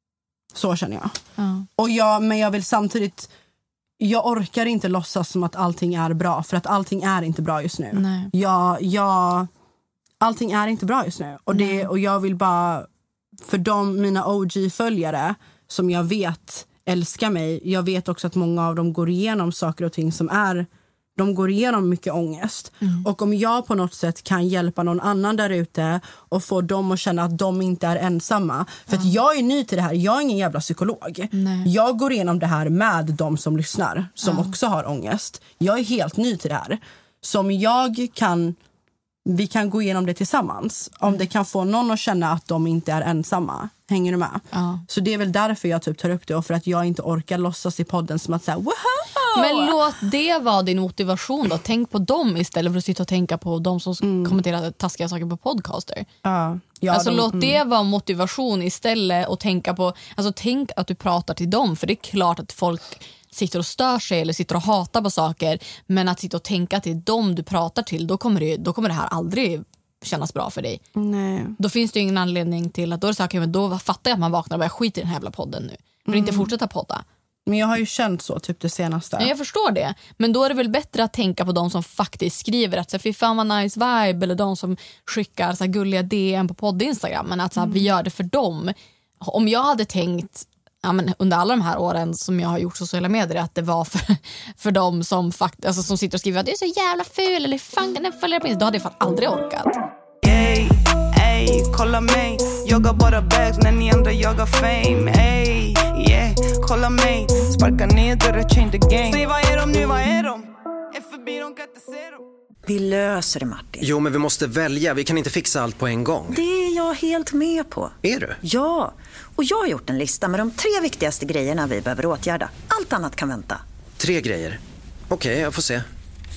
Så känner jag. Ja. Och jag. Men jag vill samtidigt, jag orkar inte låtsas som att allting är bra, för att allting är inte bra just nu. Nej. Jag, jag, allting är inte bra just nu. Och, det, och jag vill bara, för de, mina O G-följare som jag vet älskar mig, jag vet också att många av dem går igenom saker och ting som är, de går igenom mycket ångest. Mm. Och om jag på något sätt kan hjälpa någon annan där ute och få dem att känna att de inte är ensamma. För att jag är ny till det här, jag är ingen jävla psykolog. Nej. Jag går igenom det här med de som lyssnar, som Ja. också har ångest. Jag är helt ny till det här. Som jag kan, vi kan gå igenom det tillsammans. Om det kan få någon att känna att de inte är ensamma. Hänger du med? Ja. Så det är väl därför jag typ tar upp det. Och för att jag inte orkar låtsas i podden som att säga wow! Men låt det vara din motivation då. Tänk på dem istället för att sitta och tänka på de som mm. kommenterar taskiga saker på podcaster. Ja. Ja, alltså de, låt mm. det vara motivation istället och tänka på, alltså tänk att du pratar till dem, för det är klart att folk sitter och stör sig eller sitter och hatar på saker, men att sitta och tänka till dem du pratar till, då kommer det, då kommer det här aldrig kännas bra för dig. Nej. Då finns det ju ingen anledning till att då är det så här, okay, men då fattar jag att man vaknar och bara skit i den här jävla podden nu. För mm. inte fortsätta podda. Men jag har ju känt så typ det senaste. Ja, jag förstår det. Men då är det väl bättre att tänka på de som faktiskt skriver att så, fy fan vad nice vibe, eller de som skickar så här, gulliga D M på podd Instagram, men att så här, mm. vi gör det för dem. Om jag hade tänkt ja, men under alla de här åren som jag har gjort sociala medier att det var för, för dem som, fakt- alltså, som sitter och skriver att det är så jävla ful eller fan den följer på Instagram, då hade jag fan aldrig orkat. Ey, ey, kolla mig. Jagar bara bags när ni andra jagar fame. Ey, yeah, kolla mig. Sparka ner dörrar, change the game. Säg vad är de nu, vad är de? Är förbi, de kan inte se dem. Vi löser det, Martin. Jo, men vi måste välja. Vi kan inte fixa allt på en gång. Det är jag helt med på. Är du? Ja, och jag har gjort en lista med de tre viktigaste grejerna vi behöver åtgärda. Allt annat kan vänta. Tre grejer. Okej, okay, jag får se.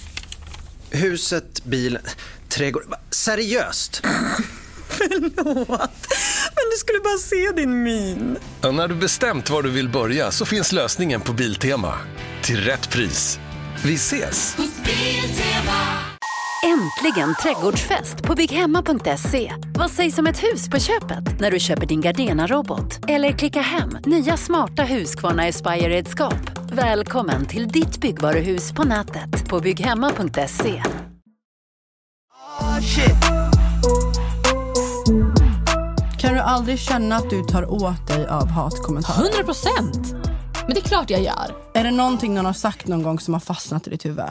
Huset, bilen, trädgård. Seriöst? Förlåt, men du skulle bara se din min. Och när du bestämt var du vill börja så finns lösningen på Biltema. Till rätt pris. Vi ses! Äntligen trädgårdsfest på bygghemma punkt se. Vad sägs om ett hus på köpet när du köper din Gardena-robot? Eller klicka hem nya smarta Husqvarna Aspire-redskap. Välkommen till ditt byggvaruhus på nätet på bygghemma punkt se. Oh, shit. Kan du aldrig känna att du tar åt dig av hatkommentarer? hundra procent! Men det är klart jag gör. Är det någonting någon har sagt någon gång som har fastnat i ditt huvud?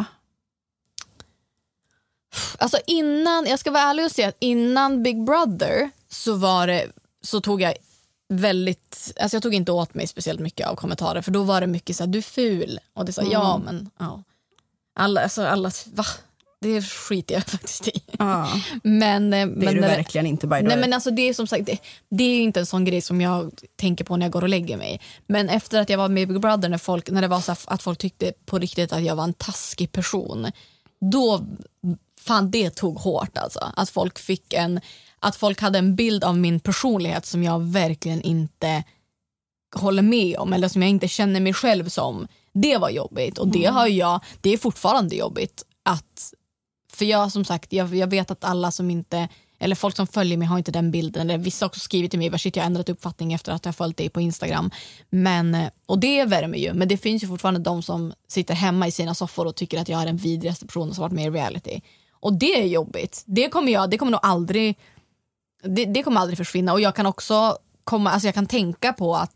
Alltså innan, jag ska vara ärlig och säga att innan Big Brother så var det, så tog jag väldigt, alltså jag tog inte åt mig speciellt mycket av kommentarer, för då var det mycket så här, du är ful, och det sa mm. ja men ja. Alla, alltså alla, va? Det skiter jag faktiskt i. Ah. Men, det är men, du verkligen inte, by the way. Nej, men alltså det är som sagt, det, det är ju inte en sån grej som jag tänker på när jag går och lägger mig. Men efter att jag var med i Big Brother, när, folk, när det var så här, att folk tyckte på riktigt att jag var en taskig person, då fan det tog hårt alltså. Att folk fick en, att folk hade en bild av min personlighet som jag verkligen inte håller med om, eller som jag inte känner mig själv som. Det var jobbigt, och det har jag, det är fortfarande jobbigt att, för jag som sagt, jag, jag vet att alla som inte, eller folk som följer mig har inte den bilden, eller vissa har också skrivit till mig vars jag har ändrat uppfattning efter att jag följt dig på Instagram, men, och det värmer ju, men det finns ju fortfarande de som sitter hemma i sina soffor och tycker att jag är den vidrigaste personen som varit med i reality, och det är jobbigt. Det kommer jag, det kommer nog aldrig det, det kommer aldrig försvinna, och jag kan också komma, alltså jag kan tänka på att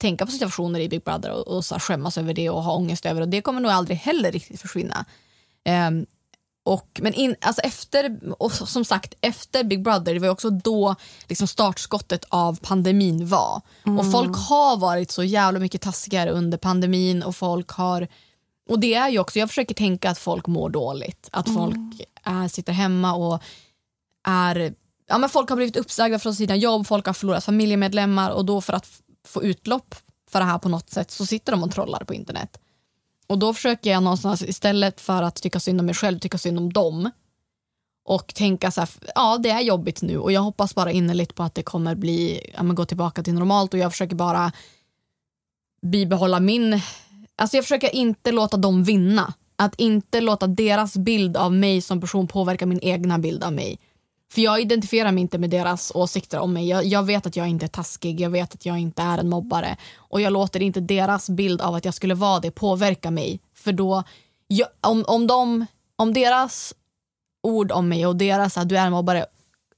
tänka på situationer i Big Brother och, och så här, skämmas över det och ha ångest över, och det kommer nog aldrig heller riktigt försvinna. Um, och, men in, alltså efter, och som sagt efter Big Brother, det var också då liksom startskottet av pandemin var. Mm. Och folk har varit så jävla mycket taskigare under pandemin, och folk har, och det är ju också, jag försöker tänka att folk mår dåligt, att folk mm. är, sitter hemma och är, ja men folk har blivit uppsagda från sina jobb, folk har förlorat familjemedlemmar, och då för att f- få utlopp för det här på något sätt så sitter de och trollar på internet. Och då försöker jag någonstans, istället för att tycka synd om mig själv, tycka synd om dem. Och tänka så här, ja det är jobbigt nu, och jag hoppas bara innerligt på att det kommer bli, ja men gå tillbaka till normalt, och jag försöker bara bibehålla min, alltså jag försöker inte låta dem vinna. Att inte låta deras bild av mig som person påverka min egna bild av mig. För jag identifierar mig inte med deras åsikter om mig. Jag, jag vet att jag inte är taskig. Jag vet att jag inte är en mobbare. Och jag låter inte deras bild av att jag skulle vara det påverka mig. För då, jag, om, om, de, om deras ord om mig och deras att du är en mobbare,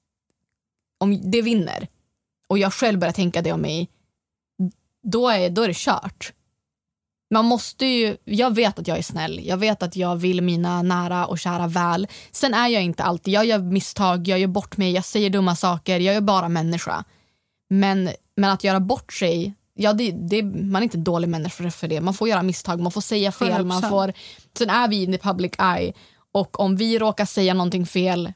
om det vinner och jag själv börjar tänka det om mig, då är, då är det kört. Man måste ju, jag vet att jag är snäll. Jag vet att jag vill mina nära och kära väl. Sen är jag inte alltid, jag gör misstag, jag gör bort mig, jag säger dumma saker, jag är bara människa. Men, men att göra bort sig, ja det, det, man är inte en dålig människa för det. Man får göra misstag, man får säga fel, man får, sen är vi in the public eye. Och om vi råkar säga någonting fel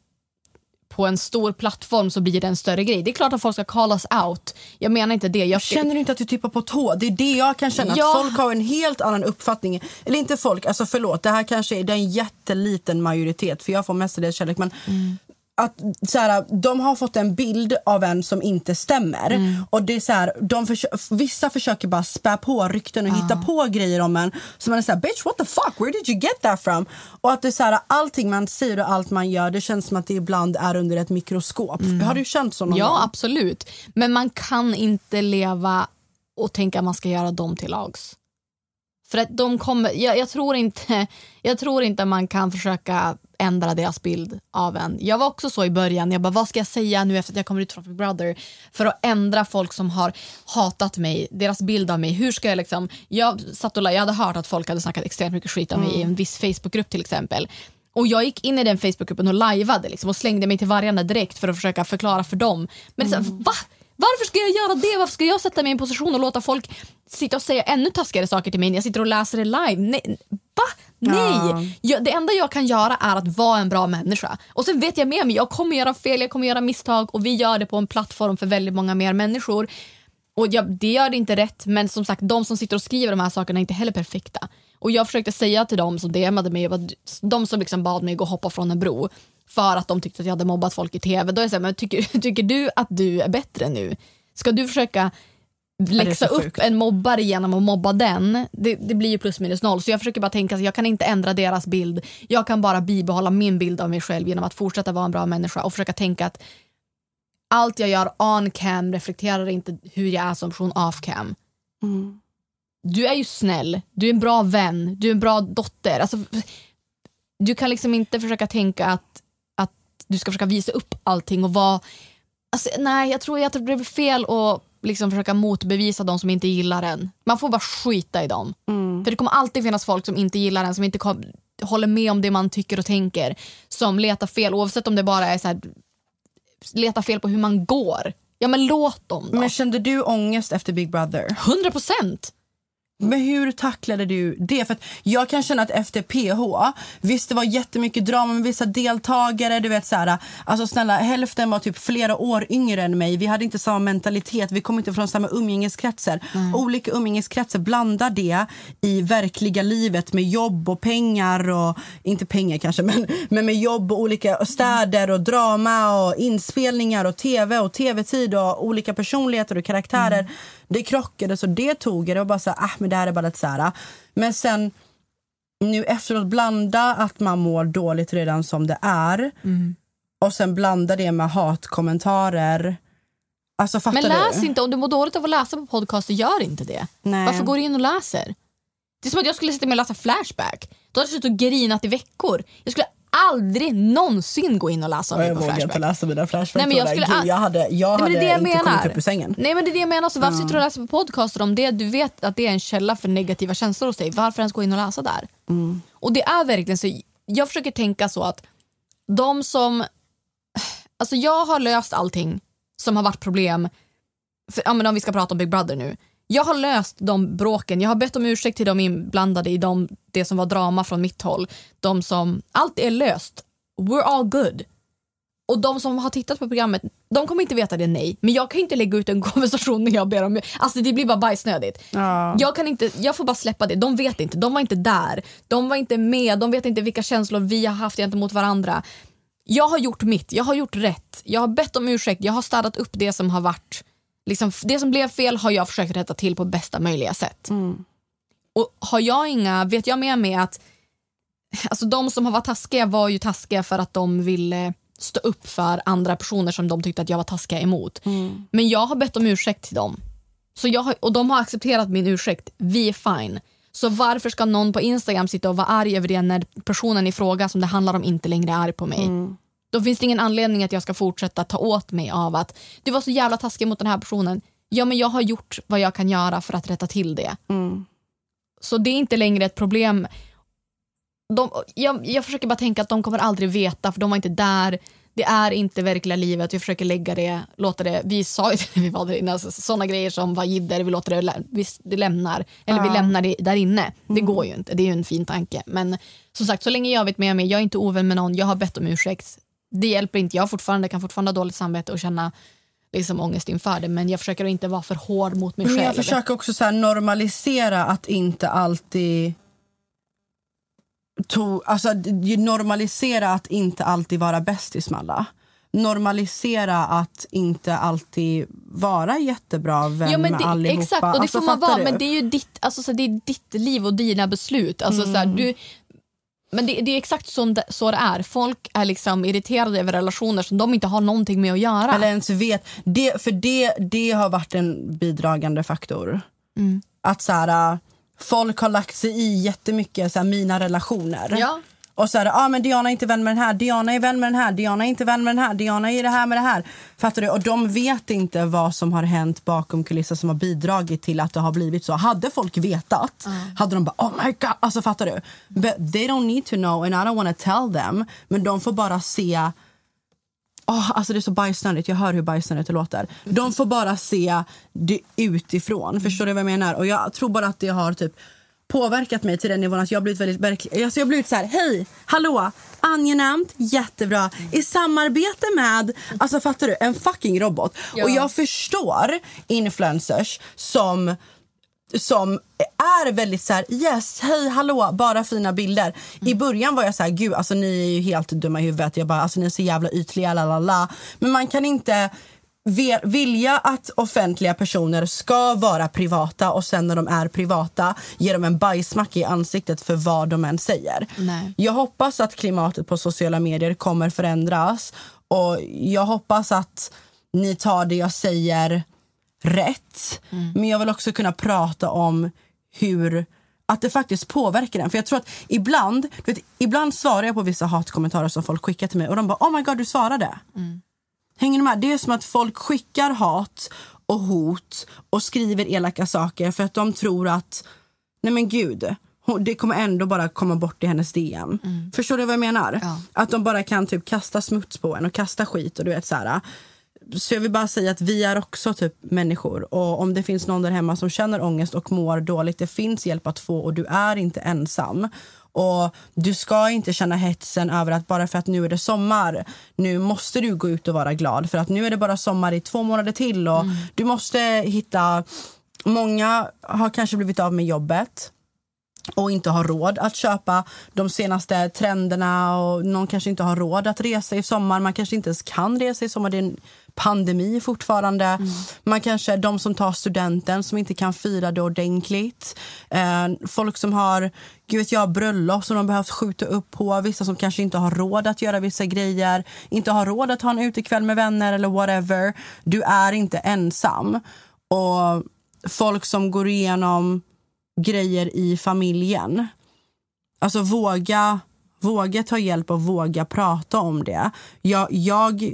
på en stor plattform så blir det en större grej. Det är klart att folk ska call us out. Jag menar inte det. Jag känner inte att du tippar på tå. Det är det jag kan känna. Ja. Att folk har en helt annan uppfattning. Eller inte folk, alltså förlåt. Det här kanske är, det är en jätteliten majoritet. För jag får mestadels kärlek. Men mm. att så här, de har fått en bild av en som inte stämmer. Mm. Och det är så här, de försö- vissa försöker bara spä på rykten och ah. hitta på grejer om en. Så man är så här, bitch, what the fuck? Where did you get that from? Och att det är så här, allting man säger och allt man gör, det känns som att det ibland är under ett mikroskop. Mm. Har du känt så någon Ja, gång? absolut. Men man kan inte leva och tänka att man ska göra dem till lags. För att de kommer, jag, jag tror inte jag tror inte man kan försöka ändra deras bild av en. Jag var också så i början. Jag bara, vad ska jag säga nu efter att jag kommer ut från Big Brother för att ändra folk som har hatat mig, deras bild av mig. Hur ska jag liksom, jag satt och jag hade hört att folk hade snackat extremt mycket skit om mig mm. i en viss Facebookgrupp till exempel. Och jag gick in i den Facebookgruppen och liveade liksom, och slängde mig till vargarna direkt för att försöka förklara för dem. Men det är så, va? Varför ska jag göra det? Varför ska jag sätta mig i en position och låta folk sitta och säga ännu taskigare saker till mig när jag sitter och läser det live? Nej, va? Nej. Ja. Jag, det enda jag kan göra är att vara en bra människa. Och sen vet jag med mig, jag kommer göra fel, jag kommer göra misstag, och vi gör det på en plattform för väldigt många mer människor. Och jag, det gör det inte rätt, men som sagt, de som sitter och skriver de här sakerna är inte heller perfekta. Och jag försökte säga till dem som D M:ade mig, de som liksom bad mig gå och hoppa från en bro för att de tyckte att jag hade mobbat folk i tv. Då är jag så här, men tycker, tycker du att du är bättre nu? Ska du försöka läxa upp en mobbare genom att mobba den? Det, det blir ju plus minus noll. Så jag försöker bara tänka att jag kan inte ändra deras bild. Jag kan bara bibehålla min bild av mig själv genom att fortsätta vara en bra människa och försöka tänka att allt jag gör on cam reflekterar inte hur jag är som person off cam. Mm. Du är ju snäll, du är en bra vän, du är en bra dotter. Alltså, du kan liksom inte försöka tänka att, att du ska försöka visa upp allting och vara... Alltså, nej, jag tror att det blir fel att liksom försöka motbevisa de som inte gillar en. Man får bara skita i dem. Mm. För det kommer alltid finnas folk som inte gillar en, som inte kom, håller med om det man tycker och tänker, som letar fel, oavsett om det bara är så här, letar fel på hur man går. Ja, men låt dem då. Men kände du ångest efter Big Brother? hundra procent. Men hur tacklade du det? För att jag kan känna att efter P H, visst det var jättemycket drama med vissa deltagare, du vet så här, alltså snälla, hälften var typ flera år yngre än mig. Vi hade inte samma mentalitet, vi kom inte från samma umgängeskretsar. Mm. Olika umgängeskretsar, blanda det i verkliga livet med jobb och pengar och, inte pengar kanske, men, men med jobb och olika städer och drama och inspelningar och tv och tv-tid och olika personligheter och karaktärer. Mm. Det krockade, så det tog det och bara så här, ah, men det här är bara ett så här. Men sen nu efteråt blanda att man mår dåligt redan som det är. Mm. Och sen blanda det med hatkommentarer. Alltså, fattar men läs du? inte, om du mår dåligt av att läsa på podcast, gör inte det. Nej. Varför går du in och läser? Det är som att jag skulle sitta med och läsa Flashback. Då hade jag suttit och grinat i veckor. Jag skulle aldrig någonsin gå in och läsa om jag det på Flashback. Jag vågar inte läsa mina Flashback. Nej, men jag, skulle, Gud, jag hade, jag nej, hade det är det inte jag kommit upp ur sängen. Nej, men det är det jag menar. Så varför mm. sitter du och läser på podcaster om det? Du vet att det är en källa för negativa känslor hos dig. Varför ens gå in och läsa där? Mm. Och det är verkligen så. Jag försöker tänka så att de som... Alltså jag har löst allting som har varit problem. För, ja, men om vi ska prata om Big Brother nu. Jag har löst de bråken. Jag har bett om ursäkt till de inblandade i de, det som var drama från mitt håll. De som... Allt är löst. We're all good. Och de som har tittat på programmet, de kommer inte veta det, nej. Men jag kan inte lägga ut en konversation när jag ber om... Alltså det blir bara bajsnödigt. Ja. Jag kan inte, jag får bara släppa det. De vet inte, de var inte där. De var inte med, de vet inte vilka känslor vi har haft gentemot varandra. Jag har gjort mitt, jag har gjort rätt. Jag har bett om ursäkt, jag har städat upp det som har varit... Liksom, det som blev fel har jag försökt rätta till på bästa möjliga sätt. Mm. Och har jag inga, vet jag med mig att... Alltså de som har varit taskiga var ju taskiga för att de ville... stå upp för andra personer som de tyckte att jag var taskiga emot. Mm. Men jag har bett om ursäkt till dem. Så jag har, och de har accepterat min ursäkt. Vi är fine. Så varför ska någon på Instagram sitta och vara arg över det när personen i fråga som det handlar om inte längre är arg på mig? Mm. Då finns det ingen anledning att jag ska fortsätta ta åt mig av att du var så jävla taskig mot den här personen. Ja, men jag har gjort vad jag kan göra för att rätta till det. Mm. Så det är inte längre ett problem. De, jag, jag försöker bara tänka att de kommer aldrig veta, för de var inte där. Det är inte verkliga livet. Vi försöker lägga det, låta det. Vi sa ju när vi var där inne, alltså, sådana grejer som var jidder, vi låter det, vi, det lämnar. Eller ja. vi lämnar det där inne. Det mm. går ju inte, det är ju en fin tanke. Men som sagt, så länge jag vet med mig, jag är inte ovän med någon, jag har bett om ursäkt. Det hjälper inte, jag fortfarande, kan fortfarande ha dåligt samvete och känna liksom ångest inför det. Men jag försöker inte vara för hård mot mig själv. Men jag försöker också så här normalisera att inte alltid... To, alltså normalisera att inte alltid vara bästis med alla. Normalisera att inte alltid vara jättebra vän ja, men det, med allihopa. Exakt, och det alltså, får man vara, du? men det är ju ditt, alltså, så det är ditt liv och dina beslut. Alltså, mm. så här, du, men det, det är exakt så, så det är. Folk är liksom irriterade över relationer som de inte har någonting med att göra. Eller ens vet. Det, för det, det har varit en bidragande faktor. Mm. Att så här... Folk har lagt sig i jättemycket så här, mina relationer. Ja. Och så är det, ah, men Diana är inte vän med den här, Diana är vän med den här, Diana är inte vän med den här, Diana är det här med det här. Fattar du? Och de vet inte vad som har hänt bakom kulisser som har bidragit till att det har blivit så. Hade folk vetat, mm. hade de bara, oh my god, alltså fattar du? But they don't need to know and I don't want to tell them. Men de får bara se... Oh, alltså det är så bajsnödigt, jag hör hur bajsnödigt det låter. De får bara se det utifrån, mm. förstår du vad jag menar? Och jag tror bara att det har typ påverkat mig till den nivån att jag har blivit väldigt verklig. Alltså jag har blivit så här, hej, hallå, angenämt, jättebra. I samarbete med, alltså fattar du, en fucking robot. Ja. Och jag förstår influencers som... som är väldigt så här, yes, hej, hallå, bara fina bilder. Mm. I början var jag så här, gud, alltså ni är ju helt dumma i huvudet. Jag bara, alltså ni är så jävla ytliga, lalala. Men man kan inte vilja att offentliga personer ska vara privata och sen när de är privata ger de en bajsmacka i ansiktet för vad de än säger. Nej. Jag hoppas att klimatet på sociala medier kommer förändras och jag hoppas att ni tar det jag säger rätt. Mm. Men jag vill också kunna prata om hur att det faktiskt påverkar den. För jag tror att ibland, du vet, ibland svarar jag på vissa hatkommentarer som folk skickar till mig och de bara, oh my god, du svarade. Mm. Hänger ni med? Det är som att folk skickar hat och hot och skriver elaka saker för att de tror att, nej men gud, det kommer ändå bara komma bort i hennes D M. Mm. Förstår du vad jag menar? Ja. Att de bara kan typ kasta smuts på en och kasta skit och du vet så här. Så jag vill bara säga att vi är också typ människor. Och om det finns någon där hemma som känner ångest och mår dåligt, det finns hjälp att få och du är inte ensam. Och du ska inte känna hetsen över att bara för att nu är det sommar, nu måste du gå ut och vara glad. För att nu är det bara sommar i två månader till och mm. du måste hitta... Många har kanske blivit av med jobbet och inte har råd att köpa de senaste trenderna och någon kanske inte har råd att resa i sommar. Man kanske inte ens kan resa i sommar, det är en pandemi fortfarande. Mm. Man kanske, de som tar studenten som inte kan fira det ordentligt. Eh, folk som har, gud vet jag, bröllop som de behövs skjuta upp på. Vissa som kanske inte har råd att göra vissa grejer. Inte har råd att ha en utekväll med vänner eller whatever. Du är inte ensam. Och folk som går igenom grejer i familjen. Alltså våga Våga ta hjälp och våga prata om det. Jag, jag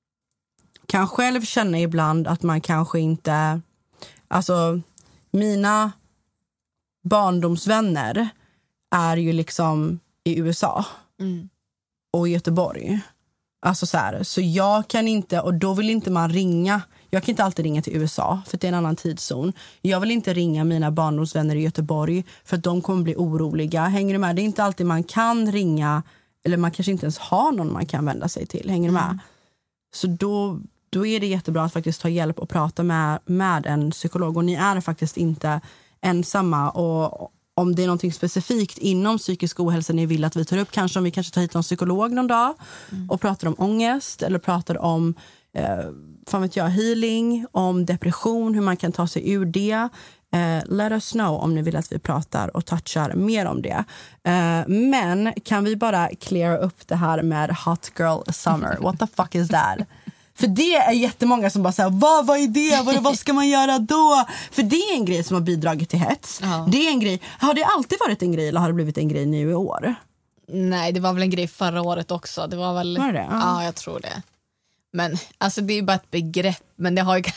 kan själv känna ibland att man kanske inte... Alltså, mina barndomsvänner är ju liksom i U S A mm. och i Göteborg. Alltså så här, så jag kan inte, och då vill inte man ringa. Jag kan inte alltid ringa till U S A för det är en annan tidszon. Jag vill inte ringa mina barndomsvänner i Göteborg för att de kommer bli oroliga. Hänger du med? Det är inte alltid man kan ringa, eller man kanske inte ens har någon man kan vända sig till. Hänger du med? Mm. Så då, då är det jättebra att faktiskt ta hjälp och prata med, med en psykolog. Och ni är faktiskt inte ensamma. Och om det är något specifikt inom psykisk ohälsa ni vill att vi tar upp, kanske om vi kanske tar hit en psykolog någon dag mm. och pratar om ångest eller pratar om eh, fan vet jag, healing, om depression, hur man kan ta sig ur det. Eh, let us know om ni vill att vi pratar och touchar mer om det. Eh, men kan vi bara cleara upp det här med Hot Girl Summer? What the fuck is that? För det är jättemånga som bara säger, vad, vad är det? Vad, vad ska man göra då? För det är en grej som har bidragit till hets. Ja. Det är en grej. Har det alltid varit en grej eller har det blivit en grej nu i år? Nej, det var väl en grej förra året också. Det var väl... Var det? Ja. Ja, jag tror det. Men alltså det är ju bara ett begrepp, men det har ju...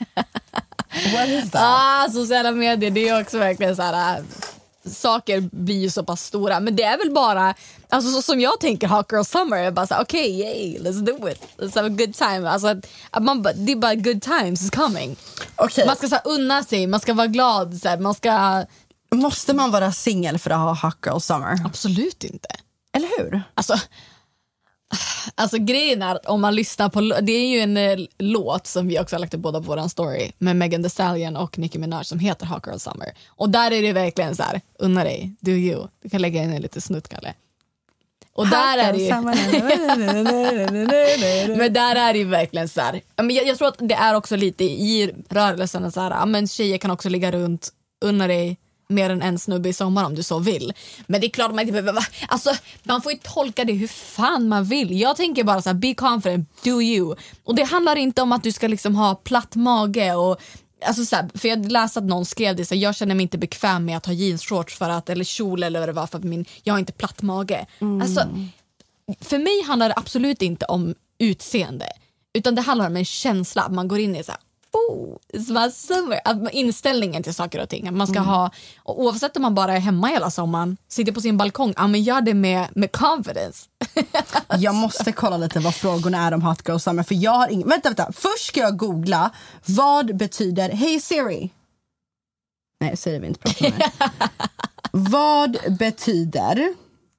What is that? Ah, sociala medier, det är också verkligen så här... Saker blir ju så pass stora, men det är väl bara alltså så som jag tänker Hot Girl Summer är bara så okej, okay, yay, let's do it, let's have a good time, alltså att, att man det är bara good times is coming. Okay. Man ska så här, unna sig, man ska vara glad så här, man ska... Måste man vara singel för att ha Hot Girl Summer? Absolut inte. Eller hur? Alltså Alltså grejen är att om man lyssnar på, det är ju en eh, låt som vi också har lagt upp båda på våran story med Megan Thee Stallion och Nicki Minaj som heter Hot Girl Summer. Och där är det verkligen så här, unna dig, do you. Du kan lägga in en lite snutt, Kalle. Och där är det ju men där är det ju verkligen så här. Jag, jag tror att det är också lite i rörelsen så här, men tjejer kan också ligga runt, unna dig mer än en snubbe i sommar om du så vill. Men det är klart man inte behöver, alltså man får ju tolka det hur fan man vill. Jag tänker bara så här, be confident, do you. Och det handlar inte om att du ska liksom ha platt mage och alltså så här, för jag läste att någon skrev det så här, jag känner mig inte bekväm med att ha jeansshorts för att, eller kjol eller vad det var för att min, jag har inte platt mage. Mm. Alltså för mig handlar det absolut inte om utseende, utan det handlar om en känsla. Man går in i så här, oh, it's my summer. Att inställningen till saker och ting. Att man ska mm. ha, och oavsett om man bara är hemma hela sommaren, sitter på sin balkong, ja, men gör det med, med confidence. Jag måste kolla lite vad frågorna är om Hot Girl Summer, för jag har ingen... Vänta, vänta. Först ska jag googla vad betyder Hey Siri. Nej, Siri vill inte prata med mig. Vad betyder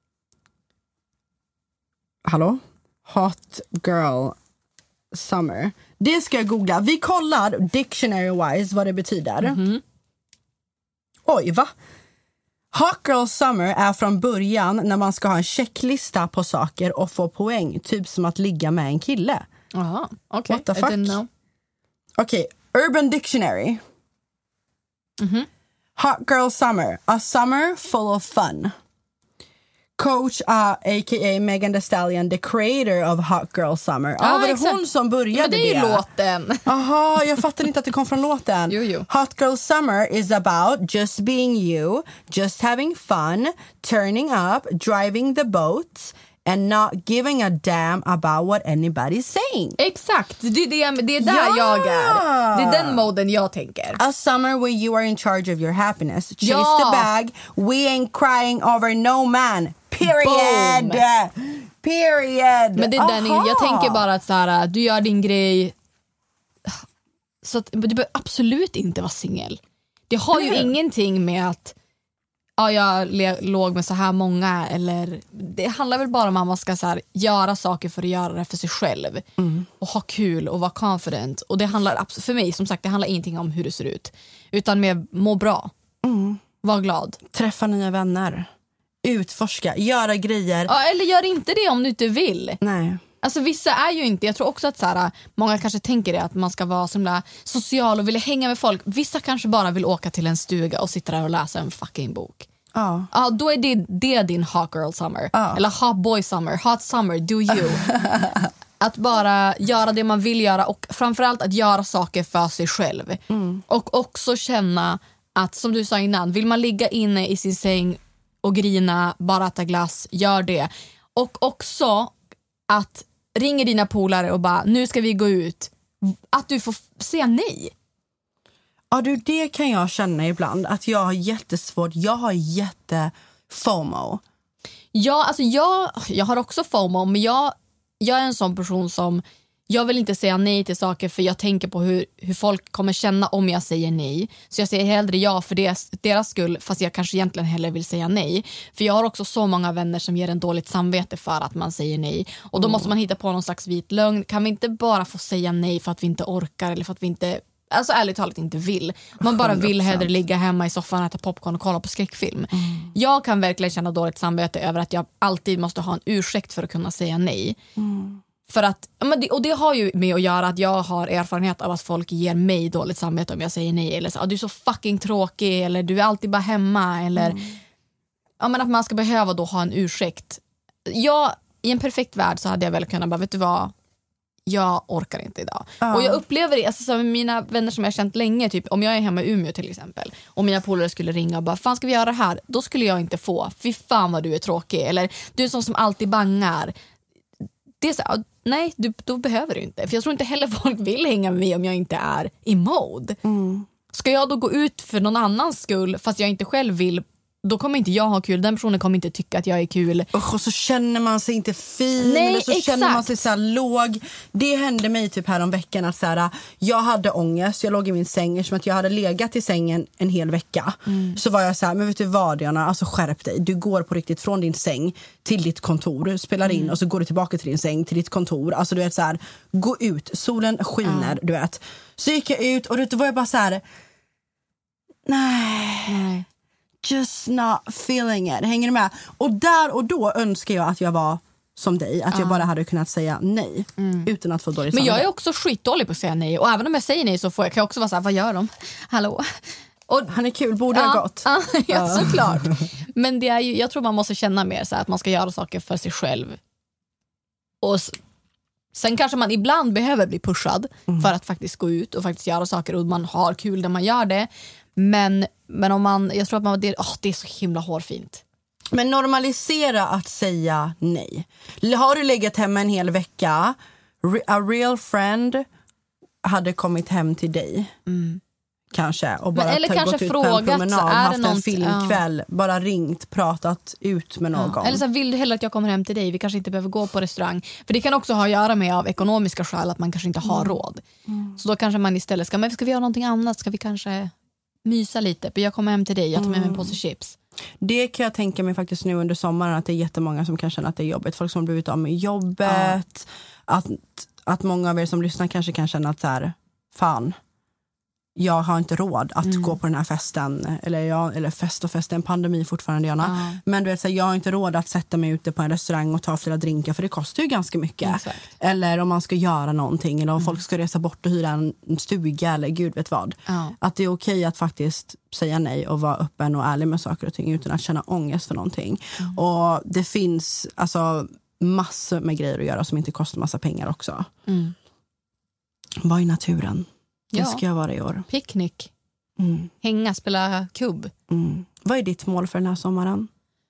Hallå? Hot Girl Summer. Det ska jag googla. Vi kollar dictionary-wise vad det betyder. Mm-hmm. Oj, va? Hot Girl Summer är från början när man ska ha en checklista på saker och få poäng. Typ som att ligga med en kille. Jaha, okej. What the fuck? Okej, okay. Urban Dictionary. Mm-hmm. Hot Girl Summer. A summer full of fun. Coach, uh, a k a. Megan Thee Stallion, the creator of Hot Girl Summer. Ja, ah, var det exakt. Hon som började det? Men det är ju låten. Aha, jag fattar inte att det kom från låten. Jo, jo. Hot Girl Summer is about just being you, just having fun, turning up, driving the boat and not giving a damn about what anybody's saying. Exakt, det är, det, det är där ja! jag är. Det är den moden jag tänker. A summer where you are in charge of your happiness. Chase ja! the bag. We ain't crying over no man. Period. Boom. Period. Men det är den, jag tänker bara att så här, du gör din grej. Så att, du behöver absolut inte vara singel. Det har ju mm. ingenting med att ja, jag le- låg med så här många, eller det handlar väl bara om att man ska så här, göra saker för att göra det för sig själv mm. och ha kul och vara confident. Och det handlar för mig, som sagt, det handlar ingenting om hur det ser ut, utan med må bra, mm. var glad, träffa nya vänner, utforska, göra grejer. Ja, eller gör inte det om du inte vill. Nej. Alltså vissa är ju inte, jag tror också att så här, många kanske tänker det, att man ska vara så himla social och vilja hänga med folk. Vissa kanske bara vill åka till en stuga och sitta där och läsa en fucking bok. Ja. Ja, då är det, det är din hot girl summer. Ja. Eller hot boy summer, hot summer, do you. Att bara göra det man vill göra, och framförallt att göra saker för sig själv. Mm. Och också känna att, som du sa innan, vill man ligga inne i sin säng och grina, bara äta glass, gör det. Och också att ringer dina polare och bara, nu ska vi gå ut, att du får säga nej. Ja du, det kan jag känna ibland, att jag har jättesvårt, jag har jätte FOMO. Ja, alltså jag, jag har också FOMO, men jag, jag är en sån person som, jag vill inte säga nej till saker för jag tänker på hur, hur folk kommer känna om jag säger nej. Så jag säger hellre ja för deras, deras skull, fast jag kanske egentligen hellre vill säga nej. För jag har också så många vänner som ger en dåligt samvete för att man säger nej. Och då mm. måste man hitta på någon slags vit lögn. Kan vi inte bara få säga nej för att vi inte orkar eller för att vi inte, alltså ärligt talat inte vill. Man bara vill hellre ligga hemma i soffan, äta popcorn och kolla på skräckfilm. Mm. Jag kan verkligen känna dåligt samvete över att jag alltid måste ha en ursäkt för att kunna säga nej. Mm. För att, och det har ju med att göra att jag har erfarenhet av att folk ger mig dåligt samvete om jag säger nej. Eller så, ah, du är så fucking tråkig, eller du är alltid bara hemma. Eller mm. ja, men att man ska behöva då ha en ursäkt. Jag, i en perfekt värld så hade jag väl kunnat bara, vet du vad, jag orkar inte idag. Uh. Och jag upplever det, alltså, så mina vänner som jag har känt länge, typ om jag är hemma i Umeå till exempel, och mina polare skulle ringa och bara, fan ska vi göra det här? Då skulle jag inte få, fy fan vad du är tråkig. Eller du är sån som alltid bangar. Det är så här, nej, du, då behöver du inte. För jag tror inte heller folk vill hänga med mig om jag inte är i mode. Mm. Ska jag då gå ut för någon annans skull fast jag inte själv vill, då kommer inte jag ha kul. Den personen kommer inte tycka att jag är kul. Och så känner man sig inte fin. Nej, eller så exakt. Känner man sig så här låg. Det hände mig typ här om veckan att så här, jag hade ångest. Jag låg i min säng som att jag hade legat i sängen en hel vecka. Mm. Så var jag så här, men vet du vad Diana, alltså skärp dig. Du går på riktigt från din säng till ditt kontor, spelar in mm. och så går du tillbaka till din säng, till ditt kontor. Alltså du vet så här, gå ut, solen skiner, mm. du vet. Så gick jag ut och då var jag bara så här, nej. nej. Just not feeling it. Hänger du med? Och där och då önskar jag att jag var som dig. Att uh. jag bara hade kunnat säga nej. Mm. Utan att få dåligt Men samvete. jag är också skitdålig på att säga nej. Och även om jag säger nej så får jag, kan jag också vara så här, vad gör de? Hallå? Och, han är kul, borde uh, ha gått. Uh, ja, uh. såklart. Men det är ju, jag tror man måste känna mer så här, att man ska göra saker för sig själv. Och sen kanske man ibland behöver bli pushad mm. för att faktiskt gå ut och faktiskt göra saker. Och man har kul när man gör det. Men, men om man, jag tror att man, det, oh, det är så himla hårfint. Men normalisera att säga nej. Har du legat hemma en hel vecka, a real friend hade kommit hem till dig. Mm. Kanske. Och bara eller kanske gått ut frågat, på en promenad, haft något, en filmkväll, ja. Bara ringt, pratat ut med någon. Ja. Eller så vill du hellre att jag kommer hem till dig? Vi kanske inte behöver gå på restaurang. För det kan också ha att göra med av ekonomiska skäl att man kanske inte har mm. råd. Mm. Så då kanske man istället ska, men ska vi göra någonting annat? Ska vi kanske mysa lite? För jag kommer hem till dig, jag tar med mig en påse chips. Det kan jag tänka mig faktiskt nu under sommaren, att det är jättemånga som kan känna att det är jobbigt. Folk som har blivit av med jobbet. Ja. Att, att många av er som lyssnar kanske kan känna att så här, fan, jag har inte råd att mm. gå på den här festen. Eller, jag, eller fest och fest, är en pandemi fortfarande, Jana. Ja. Men du vet, så här, jag har inte råd att sätta mig ute på en restaurang och ta flera drinkar, för det kostar ju ganska mycket. Exakt. Eller om man ska göra någonting, eller om mm. folk ska resa bort och hyra en stuga, eller gud vet vad. Ja. Att det är okej att faktiskt säga nej och vara öppen och ärlig med saker och ting utan att känna ångest för någonting. Mm. Och det finns alltså massor med grejer att göra som inte kostar massa pengar också. Mm. Var i naturen. Det ja. Ska jag vara i år. Picknick. Mm. Hänga, spela kubb. Mm. Vad är ditt mål för den här sommaren?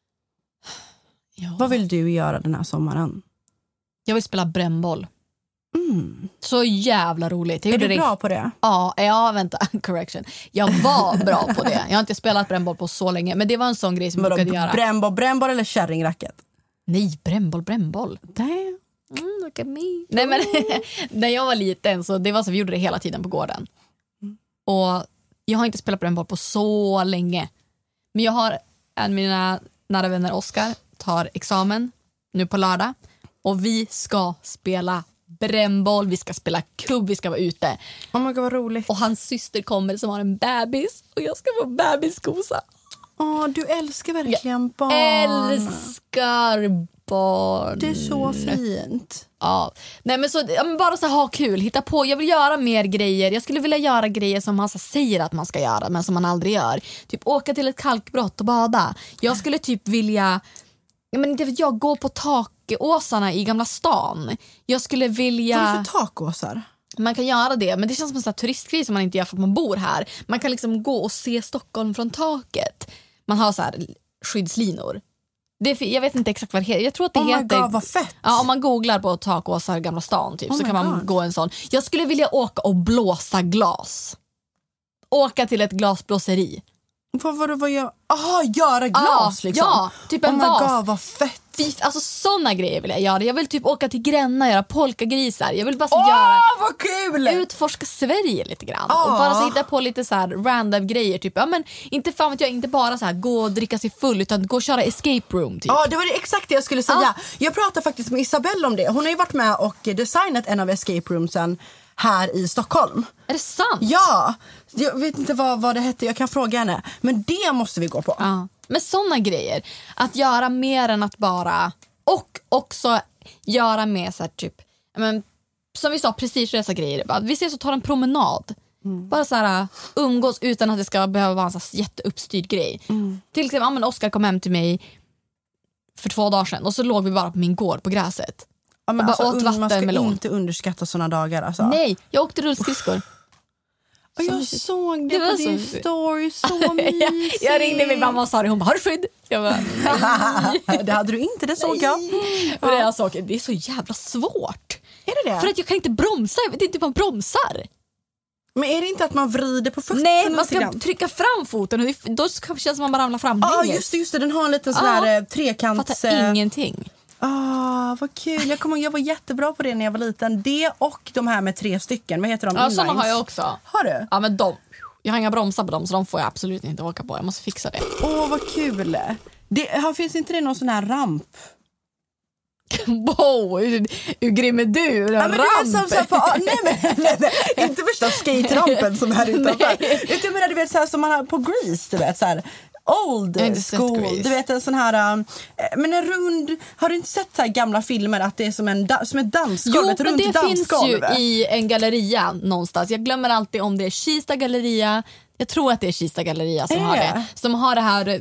Ja. Vad vill du göra den här sommaren? Jag vill spela brännboll. Mm. Så jävla roligt. Jag är du det... bra på det? Ja, ja, vänta. Correction. Jag var bra på det. Jag har inte spelat brännboll på så länge. Men det var en sån grej som jag brukade göra. Brännboll, brännboll eller kärringracket? Nej, brännboll, brännboll. Damn. Mm, look at me. Nej, men när jag var liten så det var så vi gjorde det hela tiden på gården. Mm. Och jag har inte spelat brännboll på så länge. Men jag har en av mina nära vänner, Oskar, tar examen nu på lördag. Och vi ska spela brännboll, vi ska spela kubb, vi ska vara ute. Oh my God, vad roligt. Och hans syster kommer som har en bebis. Och jag ska få bebiskosa. Åh, oh, du älskar verkligen jag barn. älskar barn. Det är så fint. Ja. Nej, men så, ja, men bara så ha kul, hitta på. Jag vill göra mer grejer. Jag skulle vilja göra grejer som man så säger att man ska göra, men som man aldrig gör. Typ åka till ett kalkbrott och bada. Jag skulle typ vilja, ja, men inte vet jag, gå på takåsarna i Gamla stan. Jag skulle vilja... Vad är det för takåsar? Man kan göra det, men det känns som en sån här turistgrej som man inte gör för att man bor här. Man kan liksom gå och se Stockholm från taket. Man har så här skyddslinor. Det är, jag vet inte exakt vad det heter. Jag tror att det oh heter... my god, vad fett! Ja, om man googlar på takåsar Gamla stan typ, oh så kan man god. gå en sån. Jag skulle vilja åka och blåsa glas. Åka till ett glasblåseri. Vad var det vad jag... Aha, göra glas ah, liksom. Ja, typ en oh my vas. god, vad fett. Alltså såna grejer vill jag göra. Jag vill typ åka till Gränna och göra polkagrisar. Jag vill bara så Åh, göra... vad kul! Utforska Sverige lite grann. Ah. Och bara så hitta på lite så här random grejer. Typ, ja men inte fan vet jag, inte bara så här gå och dricka sig full, utan gå och köra escape room typ. Ja, ah, det var det exakt det jag skulle säga. Ah. Jag pratade faktiskt med Isabelle om det. Hon har ju varit med och designat en av escape roomsen här i Stockholm. Är det sant? Ja, jag vet inte vad, vad det hette, jag kan fråga henne. Men det måste vi gå på. Ja. Men såna grejer, att göra mer än att bara, och också göra med så här typ, men, som vi sa, prestigelösa grejer. Bara, vi ses och tar en promenad. Mm. Bara så här umgås utan att det ska behöva vara en så här jätteuppstyrd grej. Mm. Till exempel, ja, men Oskar kom hem till mig för två dagar sedan och så låg vi bara på min gård på gräset. Ja, men bara alltså, åt man ska vattenmelon. inte underskatta såna dagar alltså. Nej, jag åkte rullskridskor. Och jag såg det, det på din så... story, så mysigt. Jag ringde min mamma och sa det, hon bara, har du skydd? Jag bara, nej. Det hade du inte, det såg jag. Och det, jag såg, det är så jävla svårt. Är det det? För att jag kan inte bromsa, jag vet inte hur man bromsar. Men är det inte att man vrider på fötterna? Nej, man ska trycka fram foten och då känns det som att man ramlar fram. Ja, ah, just det, just det, den har en liten sån här ah, trekants... Fattar ingenting. Ah, vad kul. Jag kommer jag var jättebra på det när jag var liten. Det och de här med tre stycken. Vad heter de? Ja, såna har jag också. Har du? Ja, men de. Jag har inga bromsar på dem, så de får jag absolut inte åka på. Jag måste fixa det. Åh, oh, vad kul. Det, här, finns inte det någon sån här ramp? Wow, hur, hur grym är du? En ja, ramp? Men som, så på, ah, nej, men, nej, nej, inte första skate-rampen som är utanför. Utan menar, du vet, så här, som man har på Grease, du vet, så här... Old school, du vet en sån här äh, men en rund, har du inte sett så här gamla filmer att det är som en da, som ett dansgolv, jo, ett runt det dansgolv. Jo, finns ju i en galleria någonstans. Jag glömmer alltid om det är Kista galleria. Jag tror att det är Kista galleria som äh. har det. Som har det här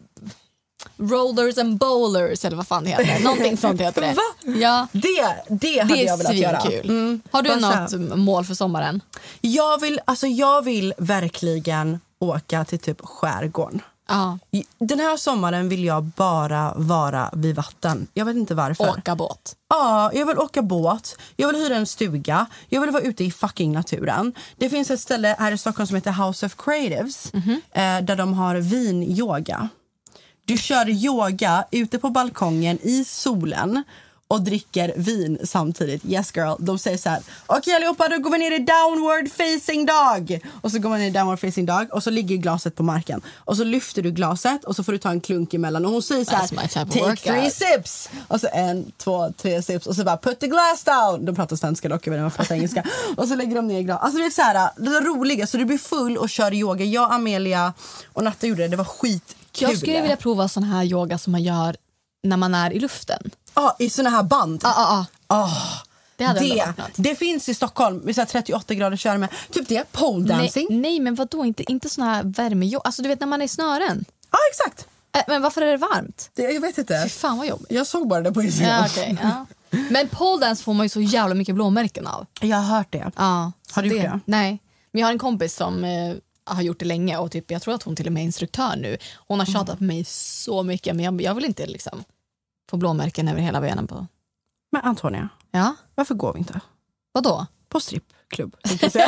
rollers and bowlers eller vad fan det heter. Någonting sånt heter det. Va? Ja. Det det hade det jag velat göra. Mm. Har du Bara något så. mål för sommaren? Jag vill alltså jag vill verkligen åka till typ skärgården. Ja. Den här sommaren vill jag bara vara vid vatten. Jag vet inte varför. Åka båt. Ja, jag vill åka båt. Jag vill hyra en stuga. Jag vill vara ute i fucking naturen. Det finns ett ställe här i Stockholm som heter House of Creatives. Mm-hmm. eh, där de har vin-yoga. Du kör yoga ute på balkongen i solen och dricker vin samtidigt. Yes girl, de säger så här: okej okay, allihopa, då går vi ner i downward facing dog. Och så går man ner i downward facing dog och så ligger glaset på marken. Och så lyfter du glaset och så får du ta en klunk emellan. Och hon säger så här: take three sips. Och så en, två, tre sips. Och så bara put the glass down. De pratar svenska dock, jag vet inte vad pratar engelska. Och så lägger de ner glas. Alltså det är så här, det är roliga. Så du blir full och kör yoga. Jag, Amelia och Natta gjorde det. Det var skitkul. Jag skulle vilja prova sån här yoga som man gör när man är i luften. Ja, ah, i såna här band. Ja, ja, ja. Det, hade det, det finns i Stockholm med så här trettioåtta grader kör med. Typ det, pole dancing. Nej, nej men vadå, inte, inte sån här värme. Alltså du vet när man är i snören. Ja, ah, exakt. Äh, men varför är det varmt? Det, jag vet inte. Fy fan vad jobbigt. Jag såg bara det på Instagram. Ja, okay, ja. Men pole dance får man ju så jävla mycket blåmärken av. Jag har hört det. Ja, har du det, gjort det? Nej, men jag har en kompis som eh, har gjort det länge och typ, jag tror att hon till och med är instruktör nu. Hon har tjatat på mig så mycket, men jag, jag vill inte liksom få blåmärken över hela benen på. Men Antonia, ja? Varför går vi inte? Vadå? På strippklubb, tänkte jag säga.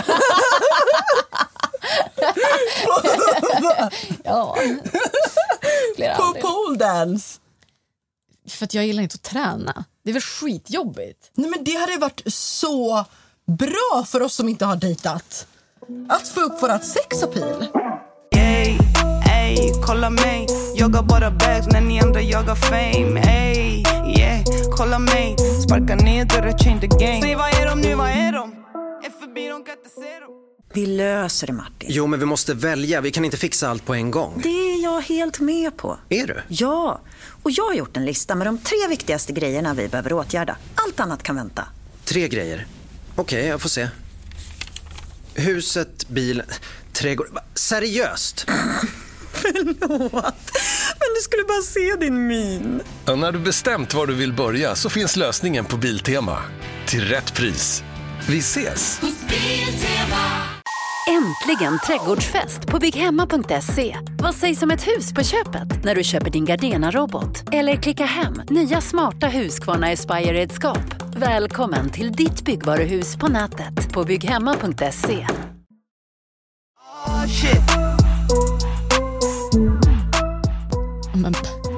Ja. På pole dance. För att jag gillar inte att träna. Det är väl skitjobbigt. Nej, men det hade varit så bra för oss som inte har dejtat. Att få upp vårat sexappeal. Ey, ey, kolla mig. Jag har bara bags när ni andra jagar fame. Ey, yeah, kolla mig. Sparka ner dörrar, change the game. Säg vad är de nu, vad är de? Är förbi, de kan inte se dem. Vi löser det, Martin. Jo, men vi måste välja. Vi kan inte fixa allt på en gång. Det är jag helt med på. Är du? Ja, och jag har gjort en lista med de tre viktigaste grejerna vi behöver åtgärda. Allt annat kan vänta. Tre grejer? Okej, okay, jag får se. Huset, bilen, trädgård. Seriöst? Förlåt, men du skulle bara se din min. Ja, när du bestämt var du vill börja så finns lösningen på Biltema. Till rätt pris. Vi ses! Biltema. Äntligen trädgårdsfest på bygghemma punkt se. Vad sägs om ett hus på köpet när du köper din Gardena-robot? Eller klicka hem nya smarta Husqvarna Aspire-redskap. Välkommen till ditt byggvaruhus på nätet på bygghemma punkt se. Oh, shit. Men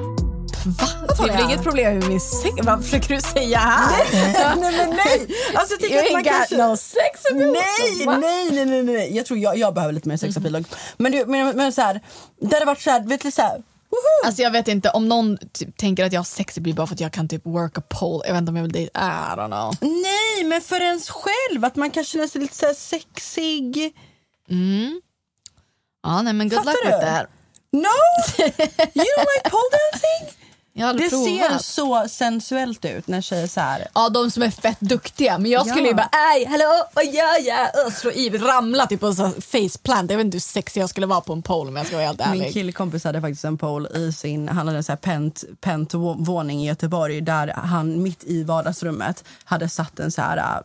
va? Det är väl inget problem med min sex? Vad försöker du säga här? nej men nej. Alltså jag tycker you att man ain't got kanske... no sex appeal. Nej, nej, nej, nej, nej. Jag tror jag, jag behöver lite mer sex appeal. Mm. Men, du, men, men så här, det hade varit så här, vet du så här. Alltså jag vet inte om någon typ, tänker att jag har sex appeal bara för att jag kan typ work a pole. Jag vet inte om jag vill det. I don't know. Nej, men för ens själv att man kan känna sig lite så här sexig. Mm. Ja, nej men good Fattar luck du? with that. No! You don't like pole dancing? Det provat. Ser så sensuellt ut när tjejer så här. Ja, de som är fett duktiga. Men jag skulle ja. ju bara, aj, hallå, vad gör jag? Slå i, ramla typ på så faceplant. Jag vet inte hur sexig jag skulle vara på en pole, men jag ska vara helt ärlig. Min killkompis hade faktiskt en pole i sin, han hade en så här pent, pent våning i Göteborg där han mitt i vardagsrummet hade satt en så här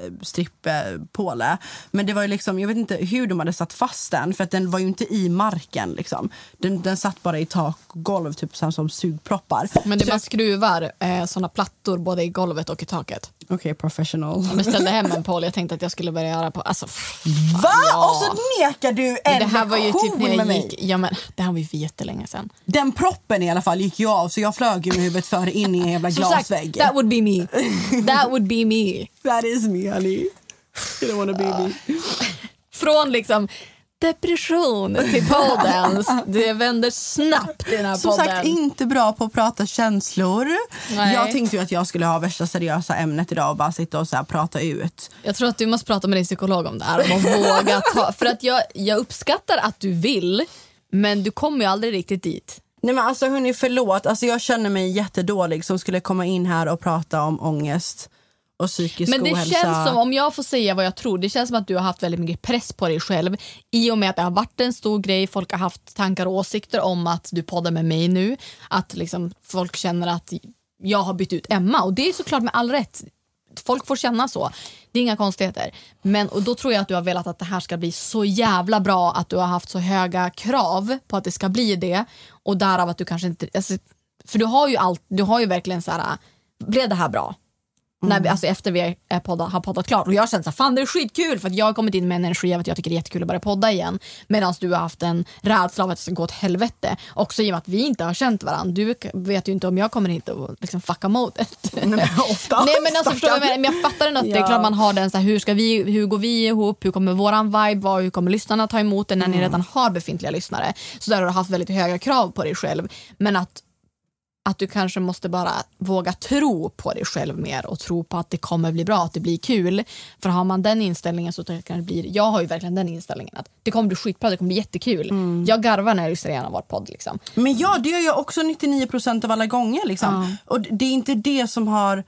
strippåle. Men det var ju liksom, jag vet inte hur de hade satt fast den, för att den var ju inte i marken liksom. Den, den satt bara i tak och golv typ som, som sugproppar. Men det så man skruvar eh, såna plattor både i golvet och i taket. Okej, okay, professional. Jag beställde hem en pole, jag tänkte att jag skulle börja göra på, alltså pff, va? Ja. Och så nekar du en det här var ju typ när jag med gick, ja men det här var ju för jättelänge sedan. Den proppen i alla fall gick ju av, så jag flög ju med huvudet för in i en jävla glasvägg. That would be me. That would be me. That is me, honey. You don't wanna be me. Från liksom depression till podden. Det vänder snabbt i den här Som podden. sagt, inte bra på att prata känslor. Nej. Jag tänkte ju att jag skulle ha värsta seriösa ämnet idag och bara sitta och så här prata ut. Jag tror att du måste prata med din psykolog om det här och våga ta. För att jag, jag uppskattar att du vill, men du kommer ju aldrig riktigt dit. Nej men alltså hörni, förlåt. Alltså jag känner mig jättedålig som skulle komma in här och prata om ångest och psykisk Men det ohälsa. känns som, om jag får säga vad jag tror, det känns som att du har haft väldigt mycket press på dig själv i och med att det har varit en stor grej. Folk har haft tankar och åsikter om att du poddar med mig nu. Att liksom folk känner att jag har bytt ut Emma, och det är såklart med all rätt. Folk får känna så. Det är inga konstigheter. Men och då tror jag att du har velat att det här ska bli så jävla bra, att du har haft så höga krav på att det ska bli det, och därav att du kanske inte, alltså, för du har ju allt, du har ju verkligen så här, blev det här bra? Mm. När vi, alltså efter vi är podda, har poddat klart. Och jag känner så här, fan det är skitkul, för att jag har kommit in med en energi av att jag tycker det är jättekul att börja podda igen. Medan du har haft en rädsla av att det ska gå åt helvete. Också i och med att vi inte har känt varandra. Du vet ju inte om jag kommer hit och liksom fucka modet. Nej men ofta. Nej men alltså förstår jag, men jag fattar ändå att ja. Det är klart man har den så här, hur ska vi, hur går vi ihop, hur kommer våran vibe vara, hur kommer lyssnarna ta emot det när mm. ni redan har befintliga lyssnare. Så där har du haft väldigt höga krav på dig själv. Men att Att du kanske måste bara våga tro på dig själv mer och tro på att det kommer bli bra, att det blir kul. För har man den inställningen så kan det bli, jag har ju verkligen den inställningen att det kommer bli skitbra, det kommer bli jättekul. Mm. Jag garvar när jag lyssnar igenom vår podd liksom. Men ja, det gör jag också nittionio procent av alla gånger liksom. Mm. Och det är inte det som har...